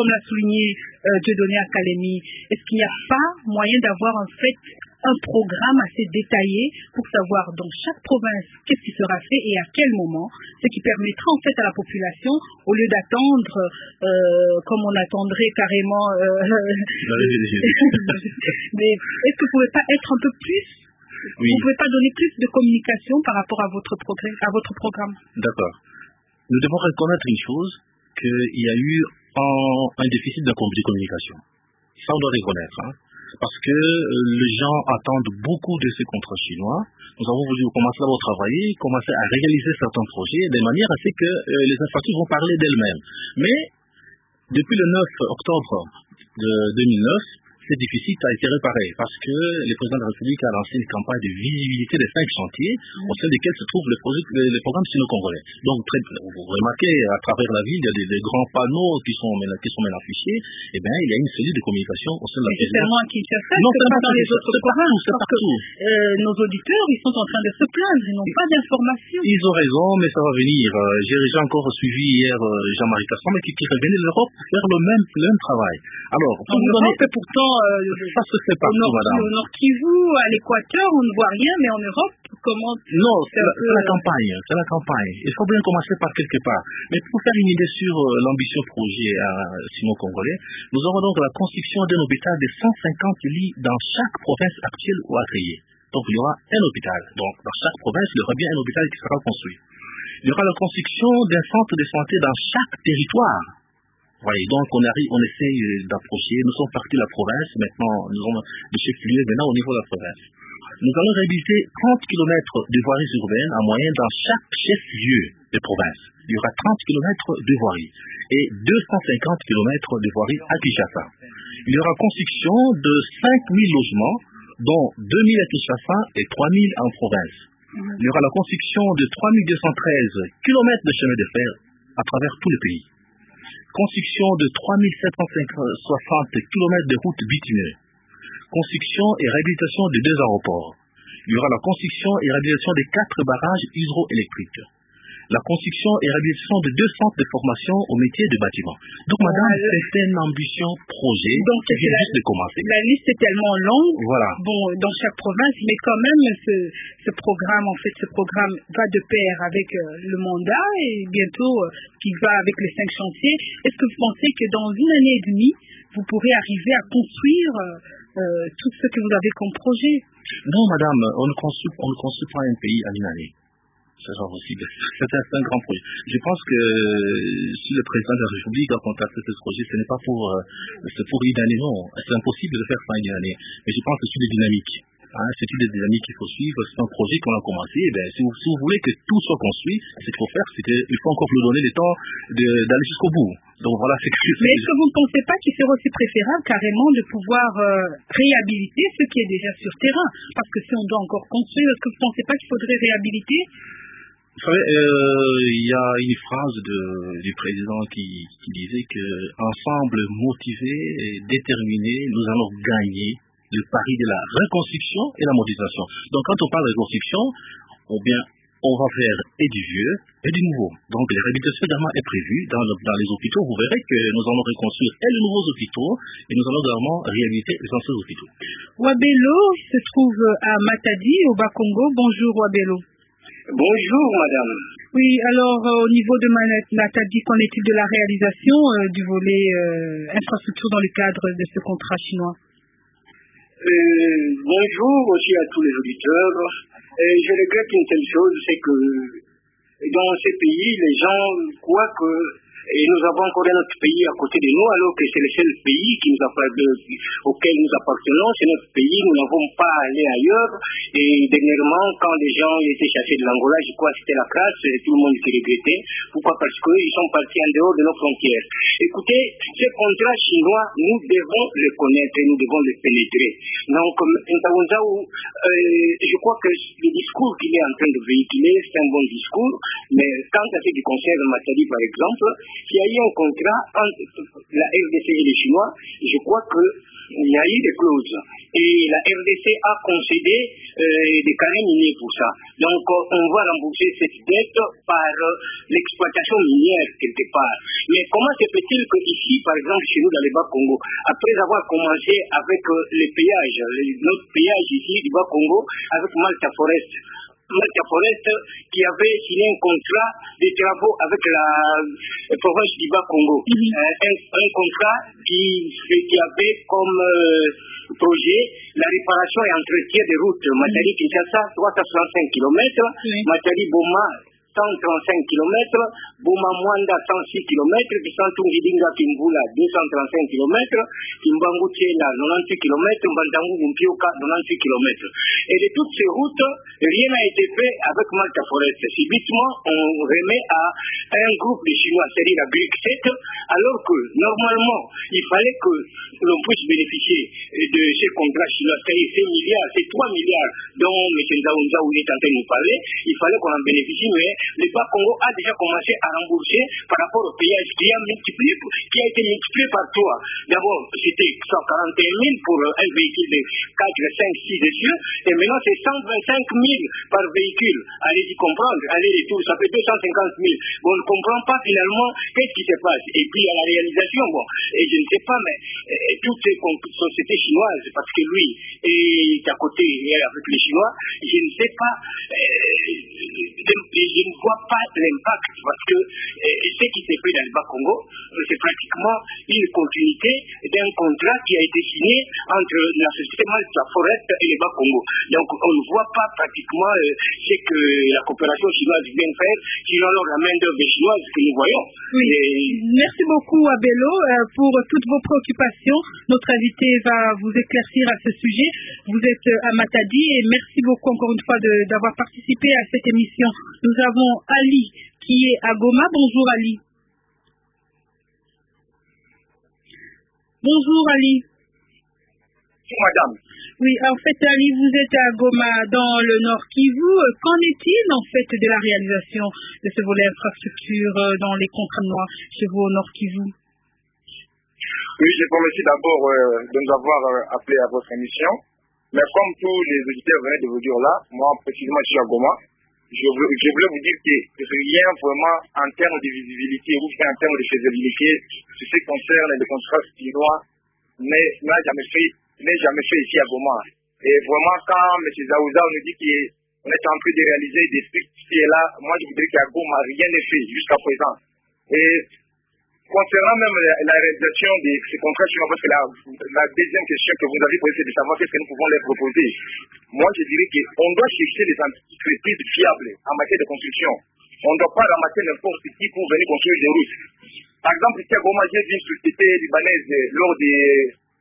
Dieudonné à Kalemi, est-ce qu'il n'y a pas moyen d'avoir en fait un programme assez détaillé pour savoir dans chaque province qu'est-ce qui sera fait et à quel moment, ce qui permettra en fait à la population, au lieu d'attendre comme on attendrait carrément mais est-ce que vous ne pouvez pas être un peu plus vous ne pouvez pas donner plus de communication par rapport à votre programme? D'accord. Nous devons reconnaître une chose, qu'il y a eu un déficit de communication. Ça on doit reconnaître, parce que les gens attendent beaucoup de ces contrats chinois. Nous avons voulu commencer à travailler, commencer à réaliser certains projets de manière à ce que les infrastructures vont parler d'elles-mêmes. Mais depuis le 9 octobre de 2009, ce déficit a été réparé parce que le président de la République a lancé une campagne de visibilité des 5 chantiers au sein desquels se trouvent les programmes sino-congolais. Donc, vous remarquez, à travers la ville, il y a des grands panneaux qui sont maintenant affichés. Eh bien, il y a une cellule de communication au sein de la ville. C'est seulement à Kinshasa, non, c'est pas dans les autres provinces. C'est partout. Nos auditeurs, ils sont en train de se plaindre, ils n'ont pas d'informations. Ils ont raison, mais ça va venir. J'ai déjà encore suivi hier Jean-Marie Casson, mais qui revenait de l'Europe pour faire le même travail. Alors, pour vous donner... pourtant, ça se fait partout, madame. Au Nord Kivu, à l'Équateur, on ne voit rien, mais en Europe, comment... Non, c'est la campagne. C'est la campagne. Il faut bien commencer par quelque part. Mais pour faire une idée sur l'ambition projet sino-congolais, nous aurons donc la construction d'un hôpital de 150 lits dans chaque province actuelle ou attriée. Donc, il y aura un hôpital. Donc, dans chaque province, il y aura bien un hôpital qui sera construit. Il y aura la construction d'un centre de santé dans chaque territoire. Voyez, donc on essaye d'approcher. Nous sommes partis de la province, maintenant nous avons des chefs-lieux maintenant au niveau de la province. Nous allons réaliser 30 km de voiries urbaines en moyenne dans chaque chef-lieu de province. Il y aura 30 km de voiries et 250 km de voiries à Kinshasa. Il y aura construction de 5000 logements, dont 2000 à Kinshasa et 3000 en province. Il y aura la construction de 3213 km de chemin de fer à travers tout le pays. Construction de 3760 km de routes bitumineuses. Construction et réhabilitation de 2 aéroports. Il y aura la construction et réhabilitation de 4 barrages hydroélectriques. La construction et réhabilitation de 2 centres de formation au métier de bâtiment. Donc, madame, c'est une ambition projet qui vient juste de commencer. La liste est tellement longue, voilà. Bon, dans chaque province, mais quand même, ce programme va de pair avec le mandat et bientôt qui va avec les 5 chantiers. Est-ce que vous pensez que dans une année et demie, vous pourrez arriver à construire tout ce que vous avez comme projet? Non, madame, on ne construit pas un pays à une année. C'est pas possible. C'est un grand projet. Je pense que si le président de la République a contacté ce projet, ce n'est pas pour une année, non. C'est impossible de faire ça en une année. Mais je pense que sur les dynamiques. C'est une des dynamiques qu'il faut suivre. C'est un projet qu'on a commencé. Si vous voulez que tout soit construit, ce qu'il faut faire, c'est qu'il faut encore lui donner le temps d'aller jusqu'au bout. Donc voilà, c'est que... Mais est-ce que vous ne pensez pas qu'il serait aussi préférable carrément de pouvoir réhabiliter ce qui est déjà sur terrain? Parce que si on doit encore construire, est-ce que vous ne pensez pas qu'il faudrait réhabiliter? Vous savez, il y a une phrase du président qui disait que ensemble, motivés et déterminés, nous allons gagner le pari de la reconstruction et la modernisation. Donc quand on parle de reconstruction, on va faire et du vieux et du nouveau. Donc la réhabilitation également est prévue dans les hôpitaux. Vous verrez que nous allons reconstruire et les nouveaux hôpitaux et nous allons également réhabiliter les anciens hôpitaux. Wabelo se trouve à Matadi, au Bas-Congo. Bonjour Wabelo. Bonjour madame. Oui, alors au niveau de Matadi, qu'en est-il de la réalisation du volet infrastructure dans le cadre de ce contrat chinois? Bonjour aussi à tous les auditeurs. Je regrette une telle chose, c'est que dans ces pays, les gens croient que nous avons encore un autre pays à côté de nous, alors que c'est le seul pays auquel nous appartenons, c'est notre pays, nous n'avons pas allé ailleurs. Et dernièrement, quand les gens étaient chassés de l'Angola, je crois que c'était la crasse, tout le monde était regretté. Pourquoi? Parce qu'ils sont partis en dehors de nos frontières. Écoutez, ce contrat chinois, nous devons le connaître et nous devons le pénétrer. Donc, je crois que le discours qu'il est en train de véhiculer, c'est un bon discours, mais quand à ce qui concerne Matadi, par exemple, s'il y a eu un contrat entre la RDC et les Chinois, je crois qu'il y a eu des clauses. Et la RDC a concédé des carrés miniers pour ça. Donc, on va rembourser cette dette par l'exploitation minière quelque part. Mais comment se fait-il qu'ici, par exemple, chez nous dans le Bas-Congo, après avoir commencé avec les péages, notre péage ici du Bas-Congo, avec Malta Forest qui avait signé un contrat de travaux avec la province du Bas-Congo. Un contrat qui avait comme projet la réparation et entretien des routes. Matadi-Kinshasa, 365 km. Matadi-Boma, 135 km, Boma-Mwanda 106 km, Bisantu-Ngidinga-Kimbula 235 km, Kimbangu-Tiela 98 km, Mbandangu-Mpioka 98 km. Et de toutes ces routes, rien n'a été fait avec Malta Forest. Subitement, on remet à un groupe de Chinois, c'est-à-dire la BRIC 7, alors que normalement, il fallait que l'on puisse bénéficier de ces contrats chinois, c'est-à-dire ces milliards, ces 3 milliards dont M. Nzaounzaou est en train de nous parler, il fallait qu'on en bénéficie, mais le Bas-Congo a déjà commencé à rembourser par rapport au péage qui a été multiplié par 3. D'abord, c'était 141 000 pour un véhicule de 4, 5, 6 essieux, et maintenant c'est 125 000 par véhicule. Allez-y comprendre, allez-retour, ça fait 250 000. On ne comprend pas finalement qu'est-ce qui se passe. Et puis à la réalisation, et je ne sais pas, mais toutes ces sociétés chinoises, parce que lui est à côté avec les Chinois, je ne sais pas, je ne vois pas l'impact, parce que ce qui s'est fait dans le Bas-Congo, c'est pratiquement une continuité d'un contrat qui a été signé entre la société Malta Forest et le Bas-Congo. Donc on ne voit pas pratiquement ce que la coopération chinoise vient faire, sinon alors la main-d'œuvre chinoise que nous voyons. Oui. Merci beaucoup Wabelo pour toutes vos préoccupations. Notre invité va vous éclaircir à ce sujet. Vous êtes à Matadi et merci beaucoup encore une fois d'avoir participé à cette émission. Nous avons Ali qui est à Goma. Bonjour Ali. Bonjour Ali. Madame. Oui, en fait Ali, vous êtes à Goma dans le Nord Kivu. Qu'en est-il en fait de la réalisation de ce volet infrastructure dans les contrats noirs chez vous au Nord Kivu? Oui, je vous remercie d'abord de nous avoir appelé à votre émission. Mais comme tous les auditeurs venaient de vous dire là, moi précisément je suis à Goma. Je voulais vous dire que rien vraiment en termes de visibilité ou en termes de faisabilité, ce qui concerne les contrats chinois, n'a jamais fait ici à Goma. Et vraiment, quand M. Zaouza nous dit qu'on est en train de réaliser des trucs qui est là, moi je voudrais qu'à Goma, rien n'est fait jusqu'à présent. Et concernant même la réalisation de ces contrats chinois, parce que la deuxième question que vous avez posée, c'est de savoir qu'est-ce que nous pouvons leur proposer. Moi, je dirais qu'on doit chercher des entreprises fiables en matière de construction. On ne doit pas ramasser n'importe qui pour venir construire des routes. Par exemple, ici à Goma, j'ai vu une société libanaise lors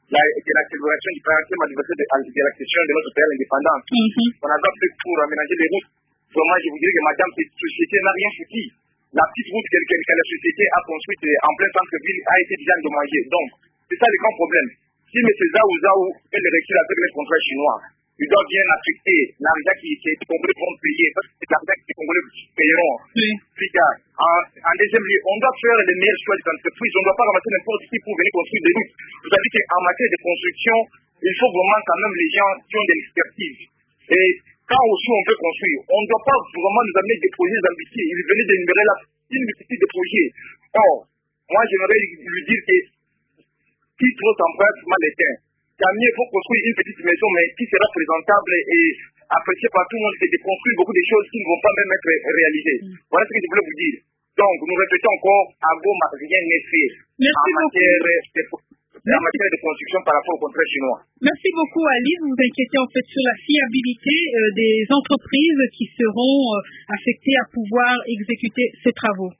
l'accélération du 40e anniversaire de l'accession de notre pays indépendante. On a fait pour aménager les routes. Vraiment, je vous dirais que madame, cette société n'a rien foutu. La petite route que la société a construite en plein centre-ville a été déjà endommagée. Donc, c'est ça le grand problème. Si M. Zaou fait le recul avec les contrats chinois, il doit bien affecter l'argent qui les Congolais vont payer. Parce que c'est l'argent que les Congolais payeront. En deuxième lieu, on doit faire les meilleurs choix des entreprises. On ne doit pas ramasser n'importe qui pour venir construire des routes. Vous savez qu'en matière de construction, il faut vraiment quand même les gens qui ont de l'expertise. Et quand aussi on veut construire, on ne doit pas vraiment nous amener des projets ambitieux. Il venait d'énumérer là une multitude de projets. Or, moi j'aimerais lui dire que qui trop s'embrasse mal éteint. Tant mieux faut construire une petite maison, mais qui sera présentable et appréciée par tout le monde, c'est de construire beaucoup de choses qui ne vont pas même être réalisées. Voilà ce que je voulais vous dire. Donc, nous répétons encore, à Goma, rien n'est fait en matière de construction par rapport au contrat chinois. Merci beaucoup, Ali. Vous vous inquiétez en fait sur la fiabilité des entreprises qui seront affectées à pouvoir exécuter ces travaux.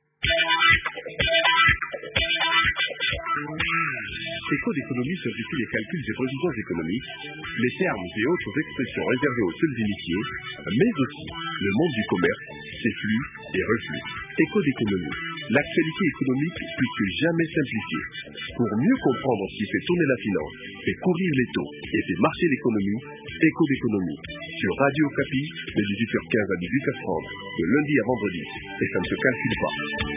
Éco d'économie simplifie les calculs et résultats économiques, les termes et autres expressions réservées aux seuls initiés, mais aussi le monde du commerce, ses flux et reflux. Éco d'économie, l'actualité économique plus que jamais simplifiée. Pour mieux comprendre ce qui fait tourner la finance, fait courir les taux et fait marcher l'économie, Éco d'économie, sur Radio Okapi, de 18h15 à 18h30, de lundi à vendredi, et ça ne se calcule pas.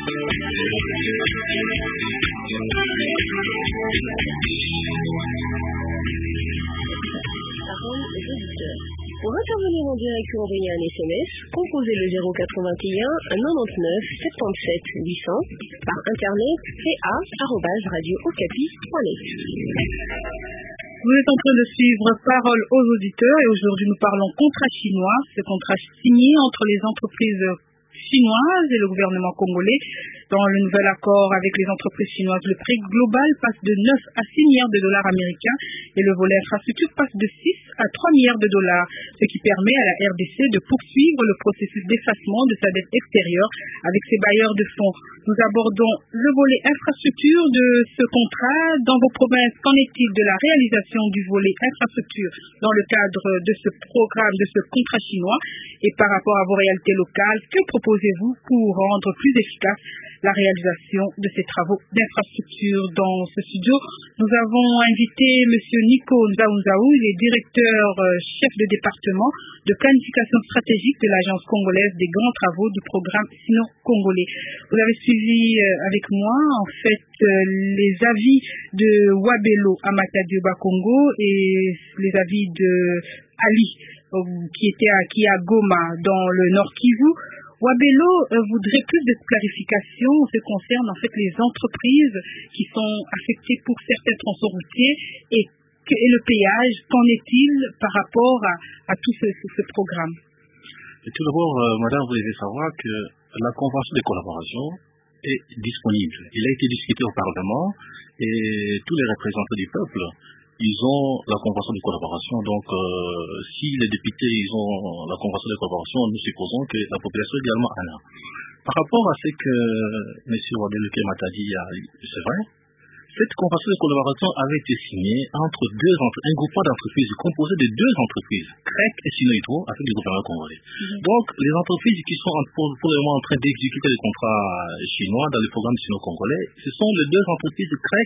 Parole aux auditeurs. Pour intervenir en direct ou envoyer un SMS, composez le 081 99 77 800 par internet ca@radiookapi.net. Vous êtes en train de suivre Parole aux auditeurs et aujourd'hui nous parlons contrat chinois, ce contrat signé entre les entreprises chinoises et le gouvernement congolais. Dans le nouvel accord avec les entreprises chinoises, le prix global passe de 9 à 6 milliards de dollars américains et le volet infrastructure passe de 6 à 3 milliards de dollars, ce qui permet à la RDC de poursuivre le processus d'effacement de sa dette extérieure avec ses bailleurs de fonds. Nous abordons le volet infrastructure de ce contrat. Dans vos provinces, qu'en est-il de la réalisation du volet infrastructure dans le cadre de ce programme, de ce contrat chinois? Et par rapport à vos réalités locales, que proposez-vous pour rendre plus efficace la réalisation de ces travaux d'infrastructure? Dans ce studio, nous avons invité M. Nico Nzaou, il est directeur chef de département de planification stratégique de l'Agence congolaise des grands travaux du programme sino-congolais. Vous avez suivi avec moi en fait les avis de Wabelo Amatadieu Bakongo et les avis de Ali qui est à Goma dans le Nord Kivu. Wabelo voudrait plus de clarification en ce qui concerne en fait les entreprises qui sont affectées pour certains tronçons routiers et le péage. Qu'en est-il par rapport à tout ce programme? Et tout d'abord, madame, vous devez savoir que la convention de collaboration est disponible. Il a été discuté au Parlement et tous les représentants du peuple, ils ont la convention de collaboration. Donc, si les députés ils ont la convention de collaboration, nous supposons que la population également en a. Par rapport à ce que M. Wabelo Kemata dit, c'est vrai, cette convention de collaboration avait été signée entre un groupement d'entreprises composé de deux entreprises, CREC et Sino-Hydro, avec le gouvernement congolais. Donc, les entreprises qui sont pour le moment en train d'exécuter les contrats chinois dans le programme sino-congolais, ce sont les deux entreprises CREC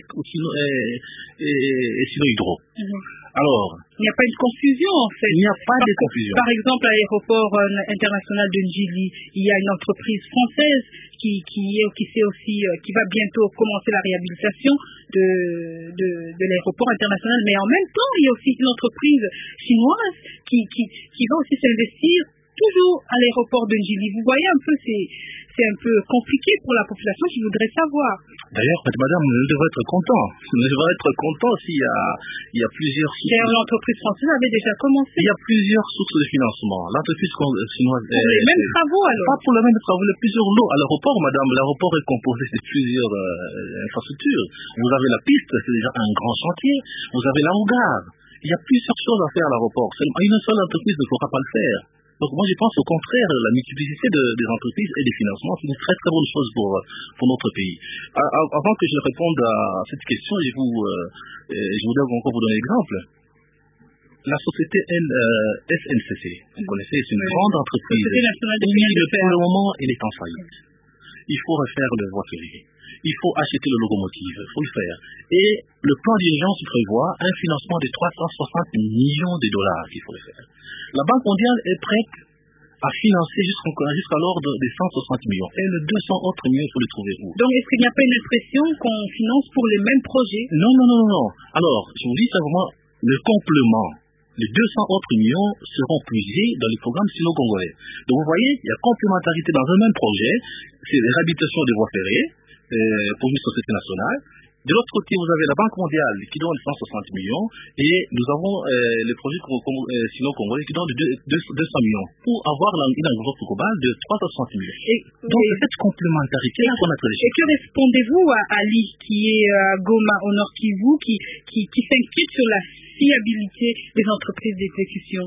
et Sino-Hydro. Alors, il n'y a pas de confusion en fait. Il n'y a pas de confusion. Par exemple, à l'aéroport international de Njili, il y a une entreprise française qui va bientôt commencer la réhabilitation de l'aéroport international, mais en même temps, il y a aussi une entreprise chinoise qui va aussi s'investir toujours à l'aéroport de Njili. Vous voyez un peu, c'est un peu compliqué pour la population qui voudrait savoir. D'ailleurs, madame, nous devons être contents. Nous devons être contents s'il y a plusieurs sources. D'ailleurs, l'entreprise française avait déjà commencé. Il y a plusieurs sources de financement. L'entreprise chinoise... Pour les mêmes travaux, alors? Pas pour les mêmes travaux, les plusieurs lots. À l'aéroport, madame, l'aéroport est composé de plusieurs infrastructures. Vous avez la piste, c'est déjà un grand chantier. Vous avez la gare. Il y a plusieurs choses à faire à l'aéroport. Une seule entreprise ne pourra pas le faire. Donc moi je pense au contraire, la multiplicité des entreprises et des financements, c'est une très très bonne chose pour notre pays. Avant que je réponde à cette question, je voudrais encore vous donner un exemple. La société SNCC, vous connaissez, c'est une grande entreprise. Pour le moment, elle est en faillite. Il faut refaire le voie ferrée. Il faut acheter le locomotive, il faut le faire. Et le plan d'urgence prévoit un financement de 360 millions de dollars qu'il faut le faire. La Banque mondiale est prête à financer jusqu'à l'ordre de 160 millions. Et les 200 autres millions, il faut les trouver où? Donc, est-ce qu'il n'y a pas une impression qu'on finance pour les mêmes projets? Non. Alors, je vous dis simplement, le complément, les 200 autres millions seront puisés dans les programmes sino-congolais. Donc, vous voyez, il y a complémentarité dans un même projet. C'est la réhabilitation des voies ferrées pour une société nationale. De l'autre côté, vous avez la Banque mondiale qui donne 160 millions et nous avons les projets sino-congolais qui donnent 200 millions pour avoir une enveloppe globale de 360 millions. Donc, cette complémentarité, là, qu'on a très. Et que répondez-vous à Ali, qui est à Goma, au Nord Kivu, qui s'inquiète sur la fiabilité des entreprises d'exécution?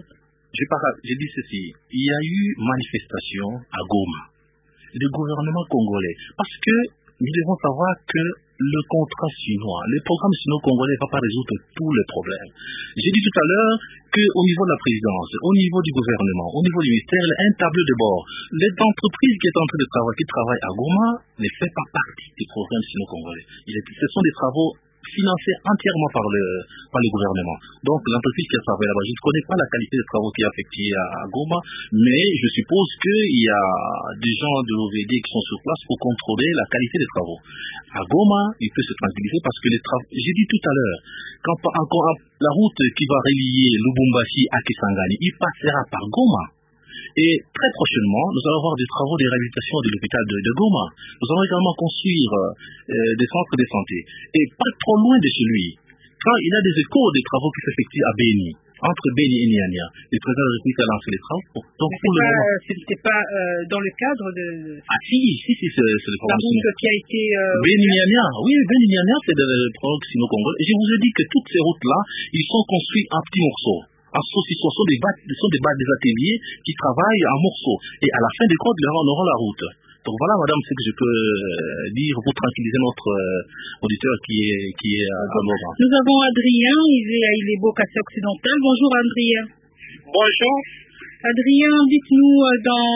Je dis ceci. Il y a eu manifestation à Goma. Le gouvernement congolais, parce que nous devons savoir que le contrat chinois, les programmes sino-congolais ne vont pas résoudre tous les problèmes. J'ai dit tout à l'heure qu'au niveau de la présidence, au niveau du gouvernement, au niveau du ministère, il y a un tableau de bord. L'entreprise qui est en train de travailler, qui travaille à Goma, ne fait pas partie des programmes sino-congolais. Ce sont des travaux financés entièrement par le gouvernement. Donc l'entreprise qui a travaillé là-bas, je ne connais pas la qualité des travaux qui est effectuée à Goma, mais je suppose qu'il y a des gens de l'OVD qui sont sur place pour contrôler la qualité des travaux. À Goma, il peut se tranquilliser parce que les travaux, j'ai dit tout à l'heure, quand la route qui va relier Lubumbashi à Kisangani, il passera par Goma. Et très prochainement, nous allons avoir des travaux de réhabilitation de l'hôpital de Goma. Nous allons également construire des centres de santé. Et pas trop loin de chez lui, quand il y a des échos des travaux qui s'effectuent à Beni, entre Beni et Niania, le président de la République a lancé les travaux. Donc, c'était pas dans le cadre de... Ah si, c'est le programme. La route qui a été... Beni-Niania, oui, Beni-Niania, c'est le programme sino-congolais. Et je vous ai dit que toutes ces routes-là, ils sont construits en petits morceaux. Ce sont des ateliers qui travaillent en morceaux. Et à la fin des comptes, on aura la route. Donc voilà, madame, ce que je peux dire pour tranquilliser notre auditeur qui est à Goma. Nous avons Adrien, il est à Ilebo, Kassai occidental. Bonjour Adrien. Bonjour. Adrien, dites-nous dans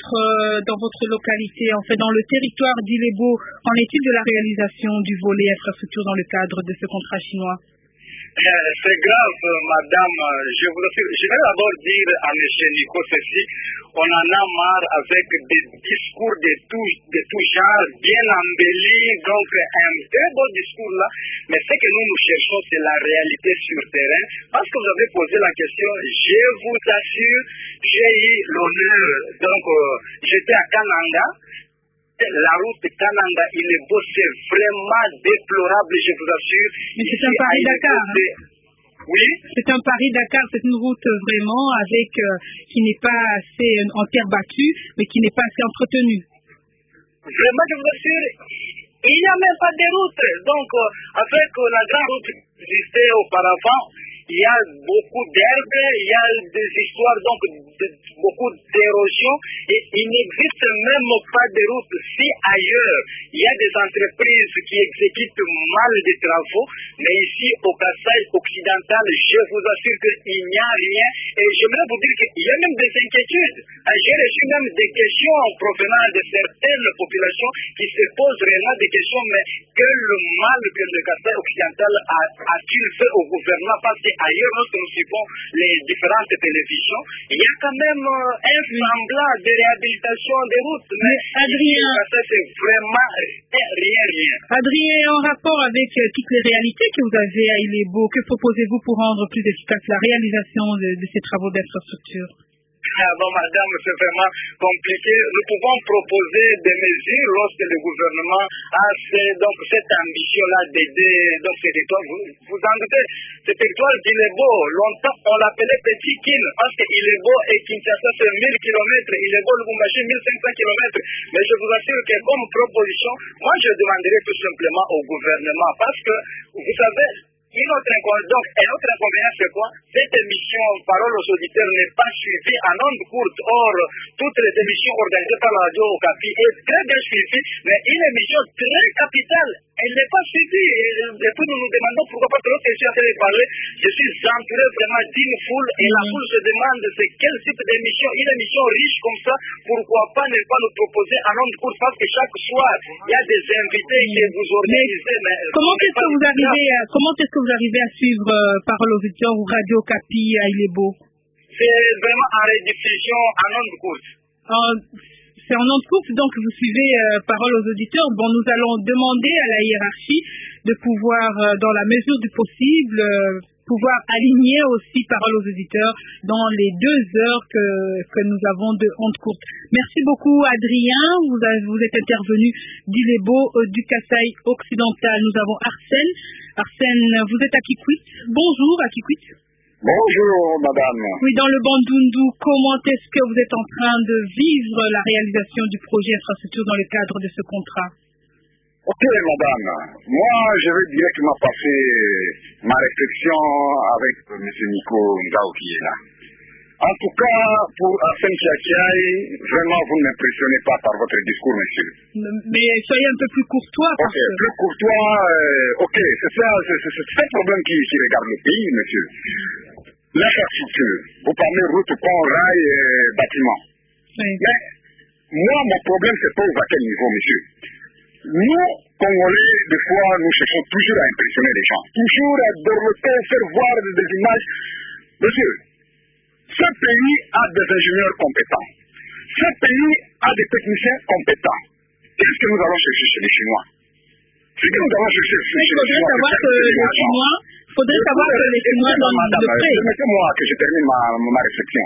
votre localité, en fait dans le territoire d'Ilebo, qu'en est-il de la réalisation du volet infrastructure dans le cadre de ce contrat chinois? C'est grave, madame. Je vais d'abord dire à M. Nico ceci. On en a marre avec des discours de tout genre, bien embellis, donc un très beau discours là. Mais ce que nous cherchons, c'est la réalité sur terrain. Parce que vous avez posé la question, je vous assure, j'ai eu l'honneur, donc j'étais à Kananga. La route de Kananga, il est beau, c'est vraiment déplorable, je vous assure. Mais c'est un Paris-Dakar. Oui. C'est un Paris-Dakar, c'est une route vraiment qui n'est pas assez en terre battue, mais qui n'est pas assez entretenue. Vraiment, je vous assure, il n'y a même pas de route. Donc, avec la grande route qui existait auparavant, il y a beaucoup d'herbes, il y a des histoires, donc beaucoup d'érosion, et il n'existe même pas de route. Si ailleurs, il y a des entreprises qui exécutent mal des travaux, mais ici, au Kassai occidental, je vous assure qu'il n'y a rien. Et j'aimerais vous dire qu'il y a même des inquiétudes. J'ai reçu même des questions provenant de certaines populations qui se posent réellement des questions, mais quel mal que le Kassai occidental a-t-il fait au gouvernement? Parce qu'ailleurs, lorsque nous suivons les différentes télévisions, il y a quand même un semblant de réhabilitation des routes. Mais Adrien, c'est vraiment rien. Adrien, en rapport avec toutes les réalités que vous avez à Ilebo, que proposez-vous pour rendre plus efficace la réalisation de ces travaux d'infrastructure? Bon, madame, c'est vraiment compliqué. Nous pouvons proposer des mesures lorsque le gouvernement a cette ambition-là d'aider dans ces territoires. Vous en doutez, ce territoire d'Ilebo, longtemps on l'appelait Petit Kin, parce que Ilebo et Kinshasa c'est 1000 km, Ilebo, Lubumbashi 1500 km. Mais je vous assure que comme proposition, moi je demanderai tout simplement au gouvernement, parce que vous savez, Donc, un autre inconvénient, c'est quoi? Cette émission, Parole aux auditeurs, n'est pas suivie en ondes courtes. Or, toutes les émissions organisées par la radio Okapi est très bien suivie, mais une émission très capitale, elle n'est pas suivie. Et puis, nous nous demandons pourquoi, parce que l'autre je suis en train de parler, je suis entouré vraiment d'une foule, et la foule se demande c'est quel type d'émission, une émission riche comme ça, pourquoi pas ne pas nous proposer en ondes courtes, parce que chaque soir, il y a des invités que vous organisez. Mais comment est-ce que vous arrivez à suivre Parole aux auditeurs ou Radio Okapi à Ilebo? C'est vraiment en rediffusion en ondes courtes. C'est en ondes courtes, donc vous suivez Parole aux auditeurs. Bon, nous allons demander à la hiérarchie de pouvoir, dans la mesure du possible, pouvoir aligner aussi Parole aux auditeurs dans les 2 heures que nous avons de ondes courtes. Merci beaucoup Adrien, vous êtes intervenu d'Ilebo, du Kasaï occidental. Nous avons Arsène. Arsène, vous êtes à Kikwit. Bonjour à Kikwit. Bonjour madame. Oui, dans le Bandundu, comment est-ce que vous êtes en train de vivre la réalisation du projet infrastructure dans le cadre de ce contrat? Ok madame, moi je vais directement passer ma réflexion avec M. Nico Ngao qui est là. En tout cas, pour Arsène Chiakiaï, vraiment vous ne m'impressionnez pas par votre discours, monsieur. Mais soyez un peu plus courtois. Ok, plus courtois, ok, c'est ça, c'est un problème qui regarde le pays, monsieur. L'infrastructure, vous parlez route, pont, rail et bâtiment. Oui. Mais moi, mon problème se pose à quel niveau, monsieur? Nous, Congolais, des fois, nous cherchons toujours à impressionner les gens, toujours à dorloter, faire voir des images. Monsieur, ce pays a des ingénieurs compétents. Ce pays a des techniciens compétents. Qu'est-ce que nous allons chercher chez les Chinois? Ce que nous allons chercher chez les Chinois, il faudrait savoir que les Chinois donnent le prêt. Permettez-moi que je termine ma réflexion.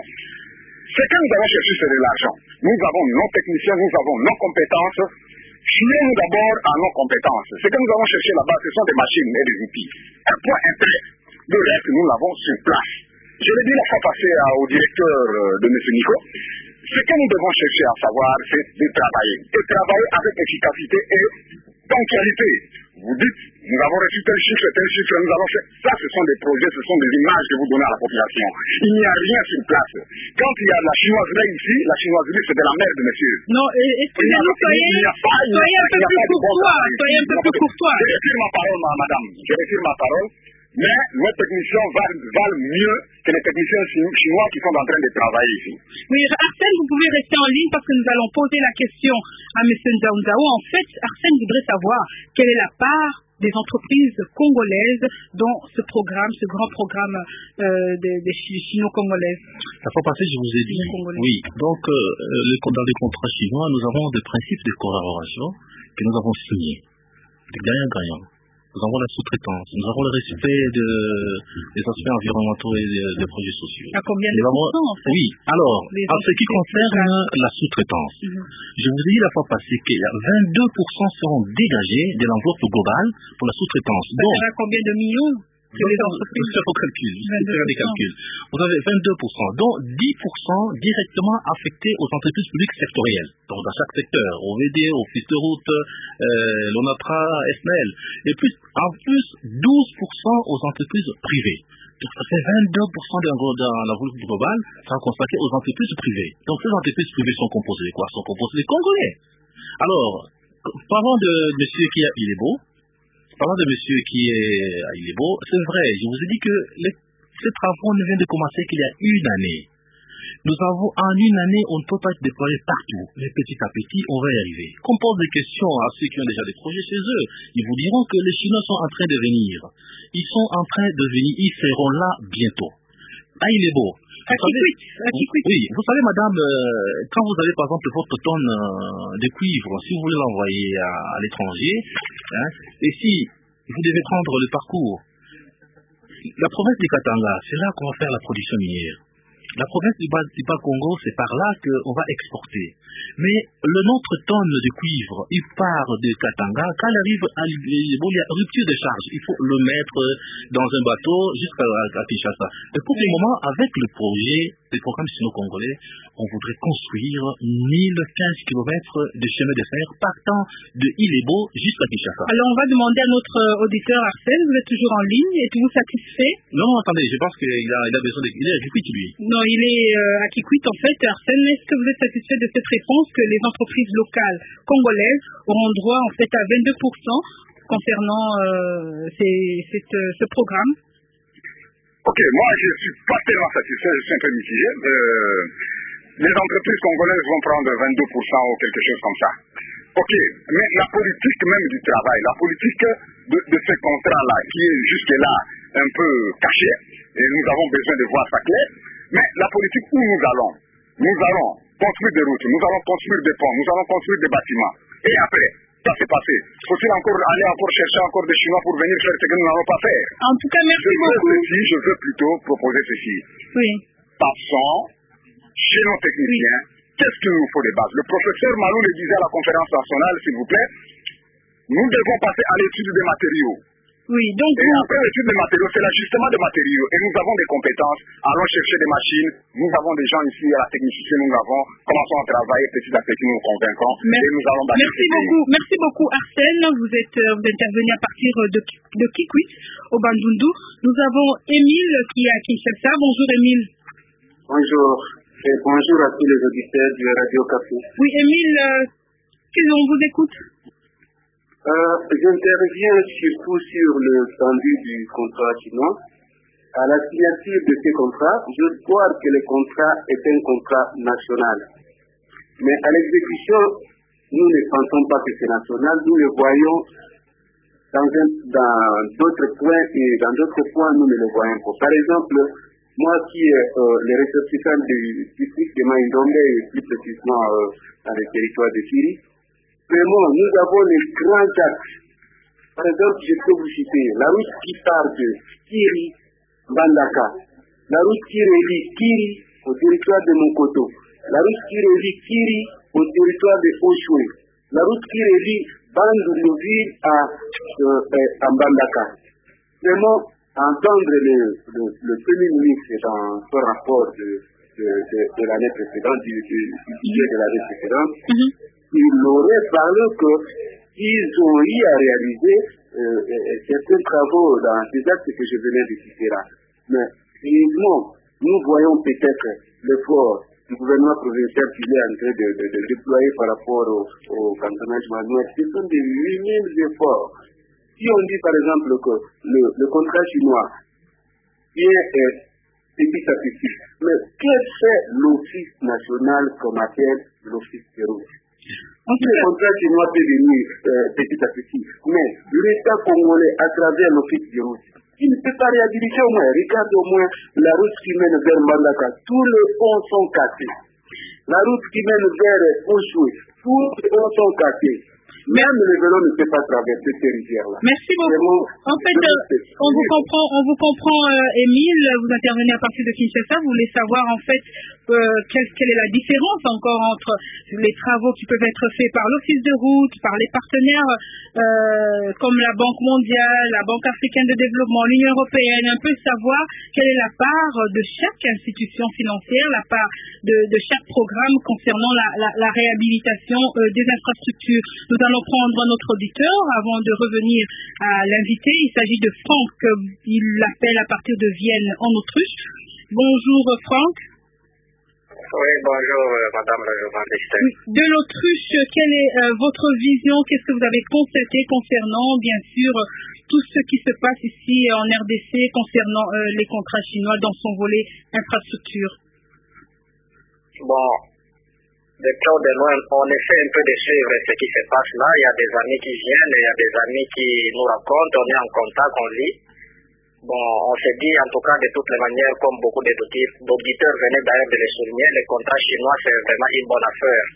Ce que nous allons chercher, c'est de l'argent. Nous avons nos techniciens, nous avons nos compétences. Fiez-nous d'abord à nos compétences. Ce que nous allons chercher là-bas, ce sont des machines et des outils. Un point intérêt. Le reste, nous l'avons sur place. Je l'ai dit la fois passée au directeur de M. Nico. Ce que nous devons chercher à savoir, c'est de travailler. Et travailler avec efficacité et ponctualité. Vous dites, nous avons reçu tel chiffre, nous avons fait. Ça, ce sont des projets, ce sont des images que vous donnez à la population. Il n'y a rien sur place. Quand il y a de la chinoiserie ici, la chinoiserie, c'est de la merde, monsieur. Non, excusez-nous, soyez un peu plus courtois. Soyez un peu plus courtois. Je retire ma parole, madame. Je retire ma parole. Mais nos techniciens valent mieux que les techniciens chinois qui sont en train de travailler ici. Oui, Arsène, vous pouvez rester en ligne parce que nous allons poser la question à M. Nzaounzao. En fait, Arsène voudrait savoir quelle est la part des entreprises congolaises dans ce programme, ce grand programme des Chino-Congolaises. La fois passée, je vous ai dit, oui, donc dans les contrats chinois, nous avons des principes de collaboration que nous avons signés, des gagnants-gagnants. Nous avons la sous-traitance, nous avons le respect des aspects environnementaux et des projets sociaux. À combien de pourcents en fait? Oui, alors, en ce qui concerne la sous-traitance, je vous ai dit la fois passée qu'il y a 22% seront dégagés de l'enveloppe globale pour la sous-traitance. Ça fera combien de millions? C'est au calcul, des calculs. Vous avez 22%, dont 10% directement affectés aux entreprises publiques sectorielles. Donc dans chaque secteur, OVD, Office de route, l'ONATRA, SNEL. Et puis, en plus, 12% aux entreprises privées. Donc ça fait 22% dans la volume globale, ça va consacrer aux entreprises privées. Donc ces entreprises privées sont composées de quoi? Sont composées des Congolais. Alors, parlons de monsieur qui est à Ilebo. Parlant de monsieur qui est à Ilebo, c'est vrai, je vous ai dit que ces travaux ne viennent de commencer qu'il y a une année. Nous avons, en une année, on ne peut pas être déployé partout. Mais petit à petit, on va y arriver. Qu'on pose des questions à ceux qui ont déjà des projets chez eux. Ils vous diront que les Chinois sont en train de venir. Ils sont en train de venir, ils seront là bientôt. À Ilebo. Oui, vous savez, madame, quand vous avez par exemple votre tonne de cuivre, si vous voulez l'envoyer à l'étranger, hein, et si vous devez prendre le parcours, la province du Katanga, c'est là qu'on va faire la production minière. La province du Bas-Congo, c'est par là qu'on va exporter. Mais notre tonne de cuivre, il part de Katanga. Quand il arrive à Ilebo, il y a rupture de charge. Il faut le mettre dans un bateau jusqu'à Kinshasa. Et pour le moment, avec le projet des programmes sino-congolais, on voudrait construire 1015 km de chemin de fer partant de Ilebo jusqu'à Kinshasa. Alors on va demander à notre auditeur Arsène, vous êtes toujours en ligne, êtes-vous satisfait? Non, attendez, je pense qu'il a besoin de... Il est à Kikwit, lui. Non, il est à Kikwit en fait. Arsène, est-ce que vous êtes satisfait de cette réponse que les entreprises locales congolaises auront droit en fait à 22% concernant ce programme? Ok, moi je suis pas tellement satisfait, je suis un peu mitigé. Les entreprises congolaises vont prendre 22% ou quelque chose comme ça. Ok, mais la politique même du travail, la politique de ces contrats-là, qui est jusque-là un peu cachée, et nous avons besoin de voir ça clair, mais la politique où nous allons construire des routes, nous allons construire des ponts, nous allons construire des bâtiments. Et après, ça s'est passé. Faut-il aller chercher encore des Chinois pour venir faire ce que nous n'allons pas faire? En tout cas, merci beaucoup. Je veux plutôt proposer ceci. Oui. Passons chez nos techniciens. Qu'est-ce qu'il nous faut de base? Le professeur Malou le disait à la conférence nationale, s'il vous plaît, nous devons passer à l'étude des matériaux. Oui, donc et après l'étude des matériaux, c'est l'ajustement des matériaux. Et nous avons des compétences. Allons chercher des machines. Nous avons des gens ici à la technicité. Commençons à travailler petit à petit, nous convaincons. Et nous allons Merci beaucoup Arsène. Vous intervenu à partir de Kikwit, au Bandundu. Nous avons Émile qui est à Kinshasa. Bonjour Émile. Bonjour. Et bonjour à tous les auditeurs de Radio Café. Oui Émile, on vous écoute. J'interviens surtout sur le tendu du contrat chinois. À la signature de ces contrats, je crois que le contrat est un contrat national. Mais à l'exécution, nous ne pensons pas que c'est national. Nous le voyons dans d'autres points et dans d'autres points, nous ne le voyons pas. Par exemple, moi qui est le ressortissant du district de Maïndombe et plus précisément dans le territoire de Syrie, vraiment, nous avons les grands axes. Par exemple, je peux vous citer la route qui part de Kiri, Bandaka, la route qui relie Kiri au territoire de Mokoto, la route qui relie Kiri au territoire de Oshwe, la route qui relie Bandundu-Ville à Bandaka. Vraiment, entendre le Premier ministre dans son rapport de l'année précédente, du budget de l'année précédente, il aurait parlé qu'ils ont eu à réaliser certains travaux dans ces actes que je venais de citer là. Mais finalement, nous voyons peut-être l'effort du gouvernement provincial qu'il est en train de déployer par rapport au cantonage manuel. Ce sont des minimes efforts. Si on dit par exemple que le contrat chinois vient petit à petit, mais qu'est-ce que fait l'Office national qu'on appelle l'Office des routes? Le contrat chinois peut venir petit à petit, mais l'État congolais, à travers l'Office des routes, il ne peut pas réhabiliter au moins. Regarde au moins la route qui mène vers Mbandaka. Tous les ponts sont cassés. La route qui mène vers Oshwe, tous les ponts sont cassés. Même le vélo ne peut pas traverser ces rivières-là. Merci beaucoup. En fait, on vous comprend, Émile. Vous intervenez à partir de Kinshasa. Vous voulez savoir en fait quelle est la différence encore entre les travaux qui peuvent être faits par l'Office de route, par les partenaires comme la Banque mondiale, la Banque africaine de développement, l'Union européenne, un peu savoir quelle est la part de chaque institution financière, la part de chaque programme concernant la réhabilitation des infrastructures. Nous allons prendre notre auditeur avant de revenir à l'invité. Il s'agit de Franck. Il l'appelle à partir de Vienne en Autriche. Bonjour Franck. Oui, bonjour madame la journaliste. De l'Autriche, quelle est votre vision? Qu'est-ce que vous avez constaté concernant, bien sûr, tout ce qui se passe ici en RDC concernant les contrats chinois dans son volet infrastructure? Bon, de près de loin, on essaie un peu de suivre ce qui se passe là. Il y a des amis qui viennent, il y a des amis qui nous racontent, on est en contact, on lit. Bon, on se dit en tout cas de toutes les manières, comme beaucoup d'auditeurs venaient d'ailleurs de le souligner, les contrats chinois c'est vraiment une bonne affaire.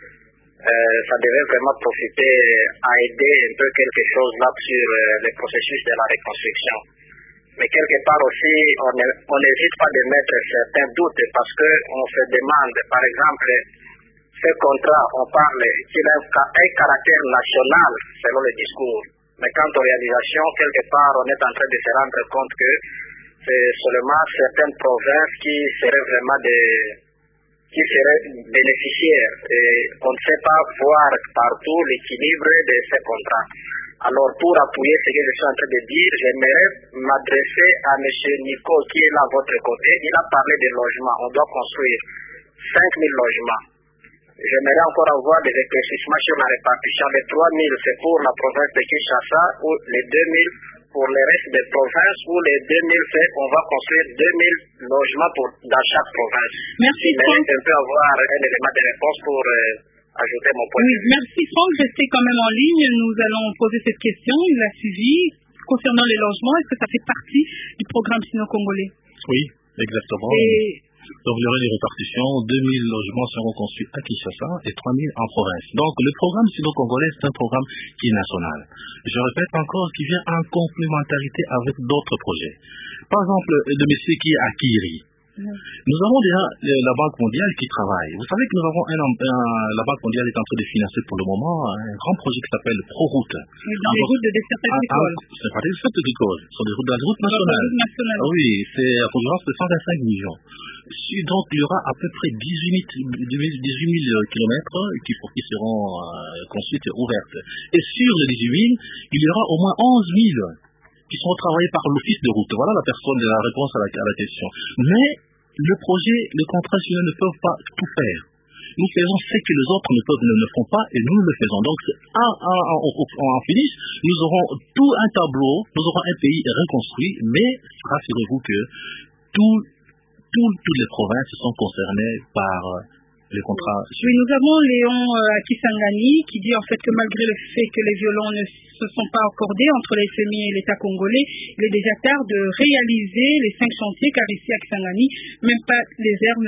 Ça devait vraiment profiter à aider un peu quelque chose là sur le processus de la reconstruction. Mais quelque part aussi, on n'hésite pas de mettre certains doutes parce qu'on se demande, par exemple, ce contrat, on parle qu'il a un caractère national selon le discours. Mais quant aux réalisations, quelque part, on est en train de se rendre compte que C'est seulement certaines provinces qui seraient vraiment qui seraient bénéficiaires. Et on ne sait pas voir partout l'équilibre de ces contrats. Alors, pour appuyer ce que je suis en train de dire, j'aimerais m'adresser à M. Nico qui est là à votre côté. Il a parlé des logements. On doit construire 5000 logements. J'aimerais encore avoir des éclaircissements sur la répartition. Les 3000, c'est pour la province de Kinshasa, ou les 2000 pour le reste des provinces, ou les 2000, c'est on va construire 2000 logements dans chaque province. Merci, Franck. On peut avoir un élément de réponse pour ajouter mon point. Oui, merci Franck, restez quand même en ligne. Nous allons poser cette question. Il l'a suivi. Concernant les logements, est-ce que ça fait partie du programme sino-congolais? Oui, exactement. Donc, il y aura des répartitions. 2000 logements seront construits à Kinshasa et 3000 en province. Donc, le programme sino-congolais, c'est un programme qui est national. Je répète encore, qui vient en complémentarité avec d'autres projets. Par exemple, le monsieur qui est à Kiri. Nous avons déjà la Banque mondiale qui travaille. Vous savez que nous avons la Banque mondiale est en train de financer pour le moment un grand projet qui s'appelle ProRoute. Dans les routes de dessert agricole. C'est pas des routes agricoles, ce sont des routes nationales. Oui, c'est à concurrence de 125 millions. Donc il y aura à peu près 18 000 kilomètres qui seront construites et ouvertes. Et sur les 18 000, il y aura au moins 11 000 qui seront travaillés par l'office de route. Voilà la réponse à la question. Mais le projet, les contrats nationaux ne peuvent pas tout faire. Nous faisons ce que les autres ne font pas et nous le faisons. Donc, en finish, nous aurons tout un tableau, nous aurons un pays reconstruit, mais rassurez-vous que toutes les provinces sont concernées par les contrats. Oui, nous avons Léon Kisangani qui dit en fait que malgré le fait que les violons ne se sont pas accordés entre les FMI et l'État congolais, il est déjà tard de réaliser les 5 chantiers car ici à Kisangani, même pas les herbes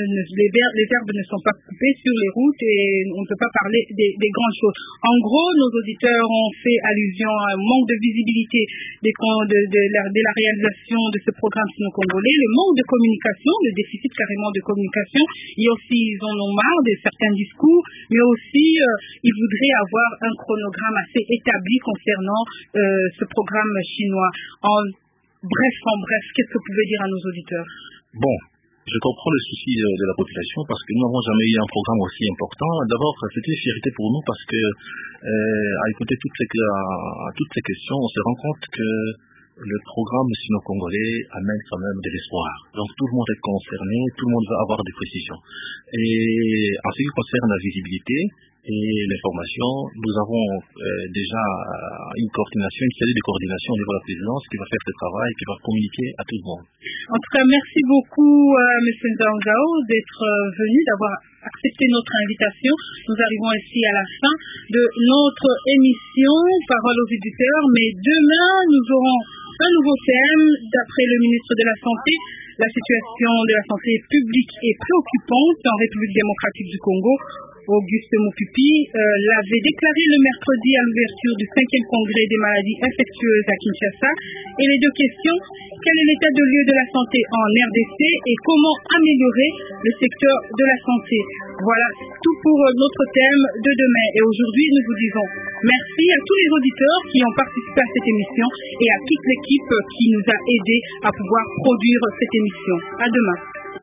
ne sont pas coupées sur les routes et on ne peut pas parler des grandes choses. En gros, nos auditeurs ont fait allusion à un manque de visibilité de la réalisation de ce programme sino-congolais, le manque de communication, le déficit carrément de communication, et aussi ils en ont marre de certains discours, mais aussi ils voudraient avoir un chronogramme assez établi concernant ce programme chinois. En bref, qu'est-ce que vous pouvez dire à nos auditeurs? Bon, je comprends le souci de la population parce que nous n'avons jamais eu un programme aussi important. D'abord, c'était une fierté pour nous parce que à écouter toutes ces questions, on se rend compte que le programme sino-congolais amène quand même de l'espoir. Donc tout le monde est concerné, tout le monde va avoir des précisions. Et en ce qui concerne la visibilité et l'information, nous avons déjà une série de coordination au niveau de la présidence qui va faire ce travail, qui va communiquer à tout le monde. En tout cas, merci beaucoup M. Nzangao d'être venu, d'avoir accepté notre invitation. Nous arrivons ici à la fin de notre émission Parole aux auditeurs, mais demain nous aurons un nouveau thème. D'après le ministre de la Santé, la situation de la santé publique est préoccupante en République démocratique du Congo. Auguste Mupipi l'avait déclaré le mercredi à l'ouverture du 5e congrès des maladies infectieuses à Kinshasa. Et les deux questions, quel est l'état de lieu de la santé en RDC et comment améliorer le secteur de la santé? Voilà tout pour notre thème de demain. Et aujourd'hui, nous vous disons merci à tous les auditeurs qui ont participé à cette émission et à toute l'équipe qui nous a aidés à pouvoir produire cette émission. À demain.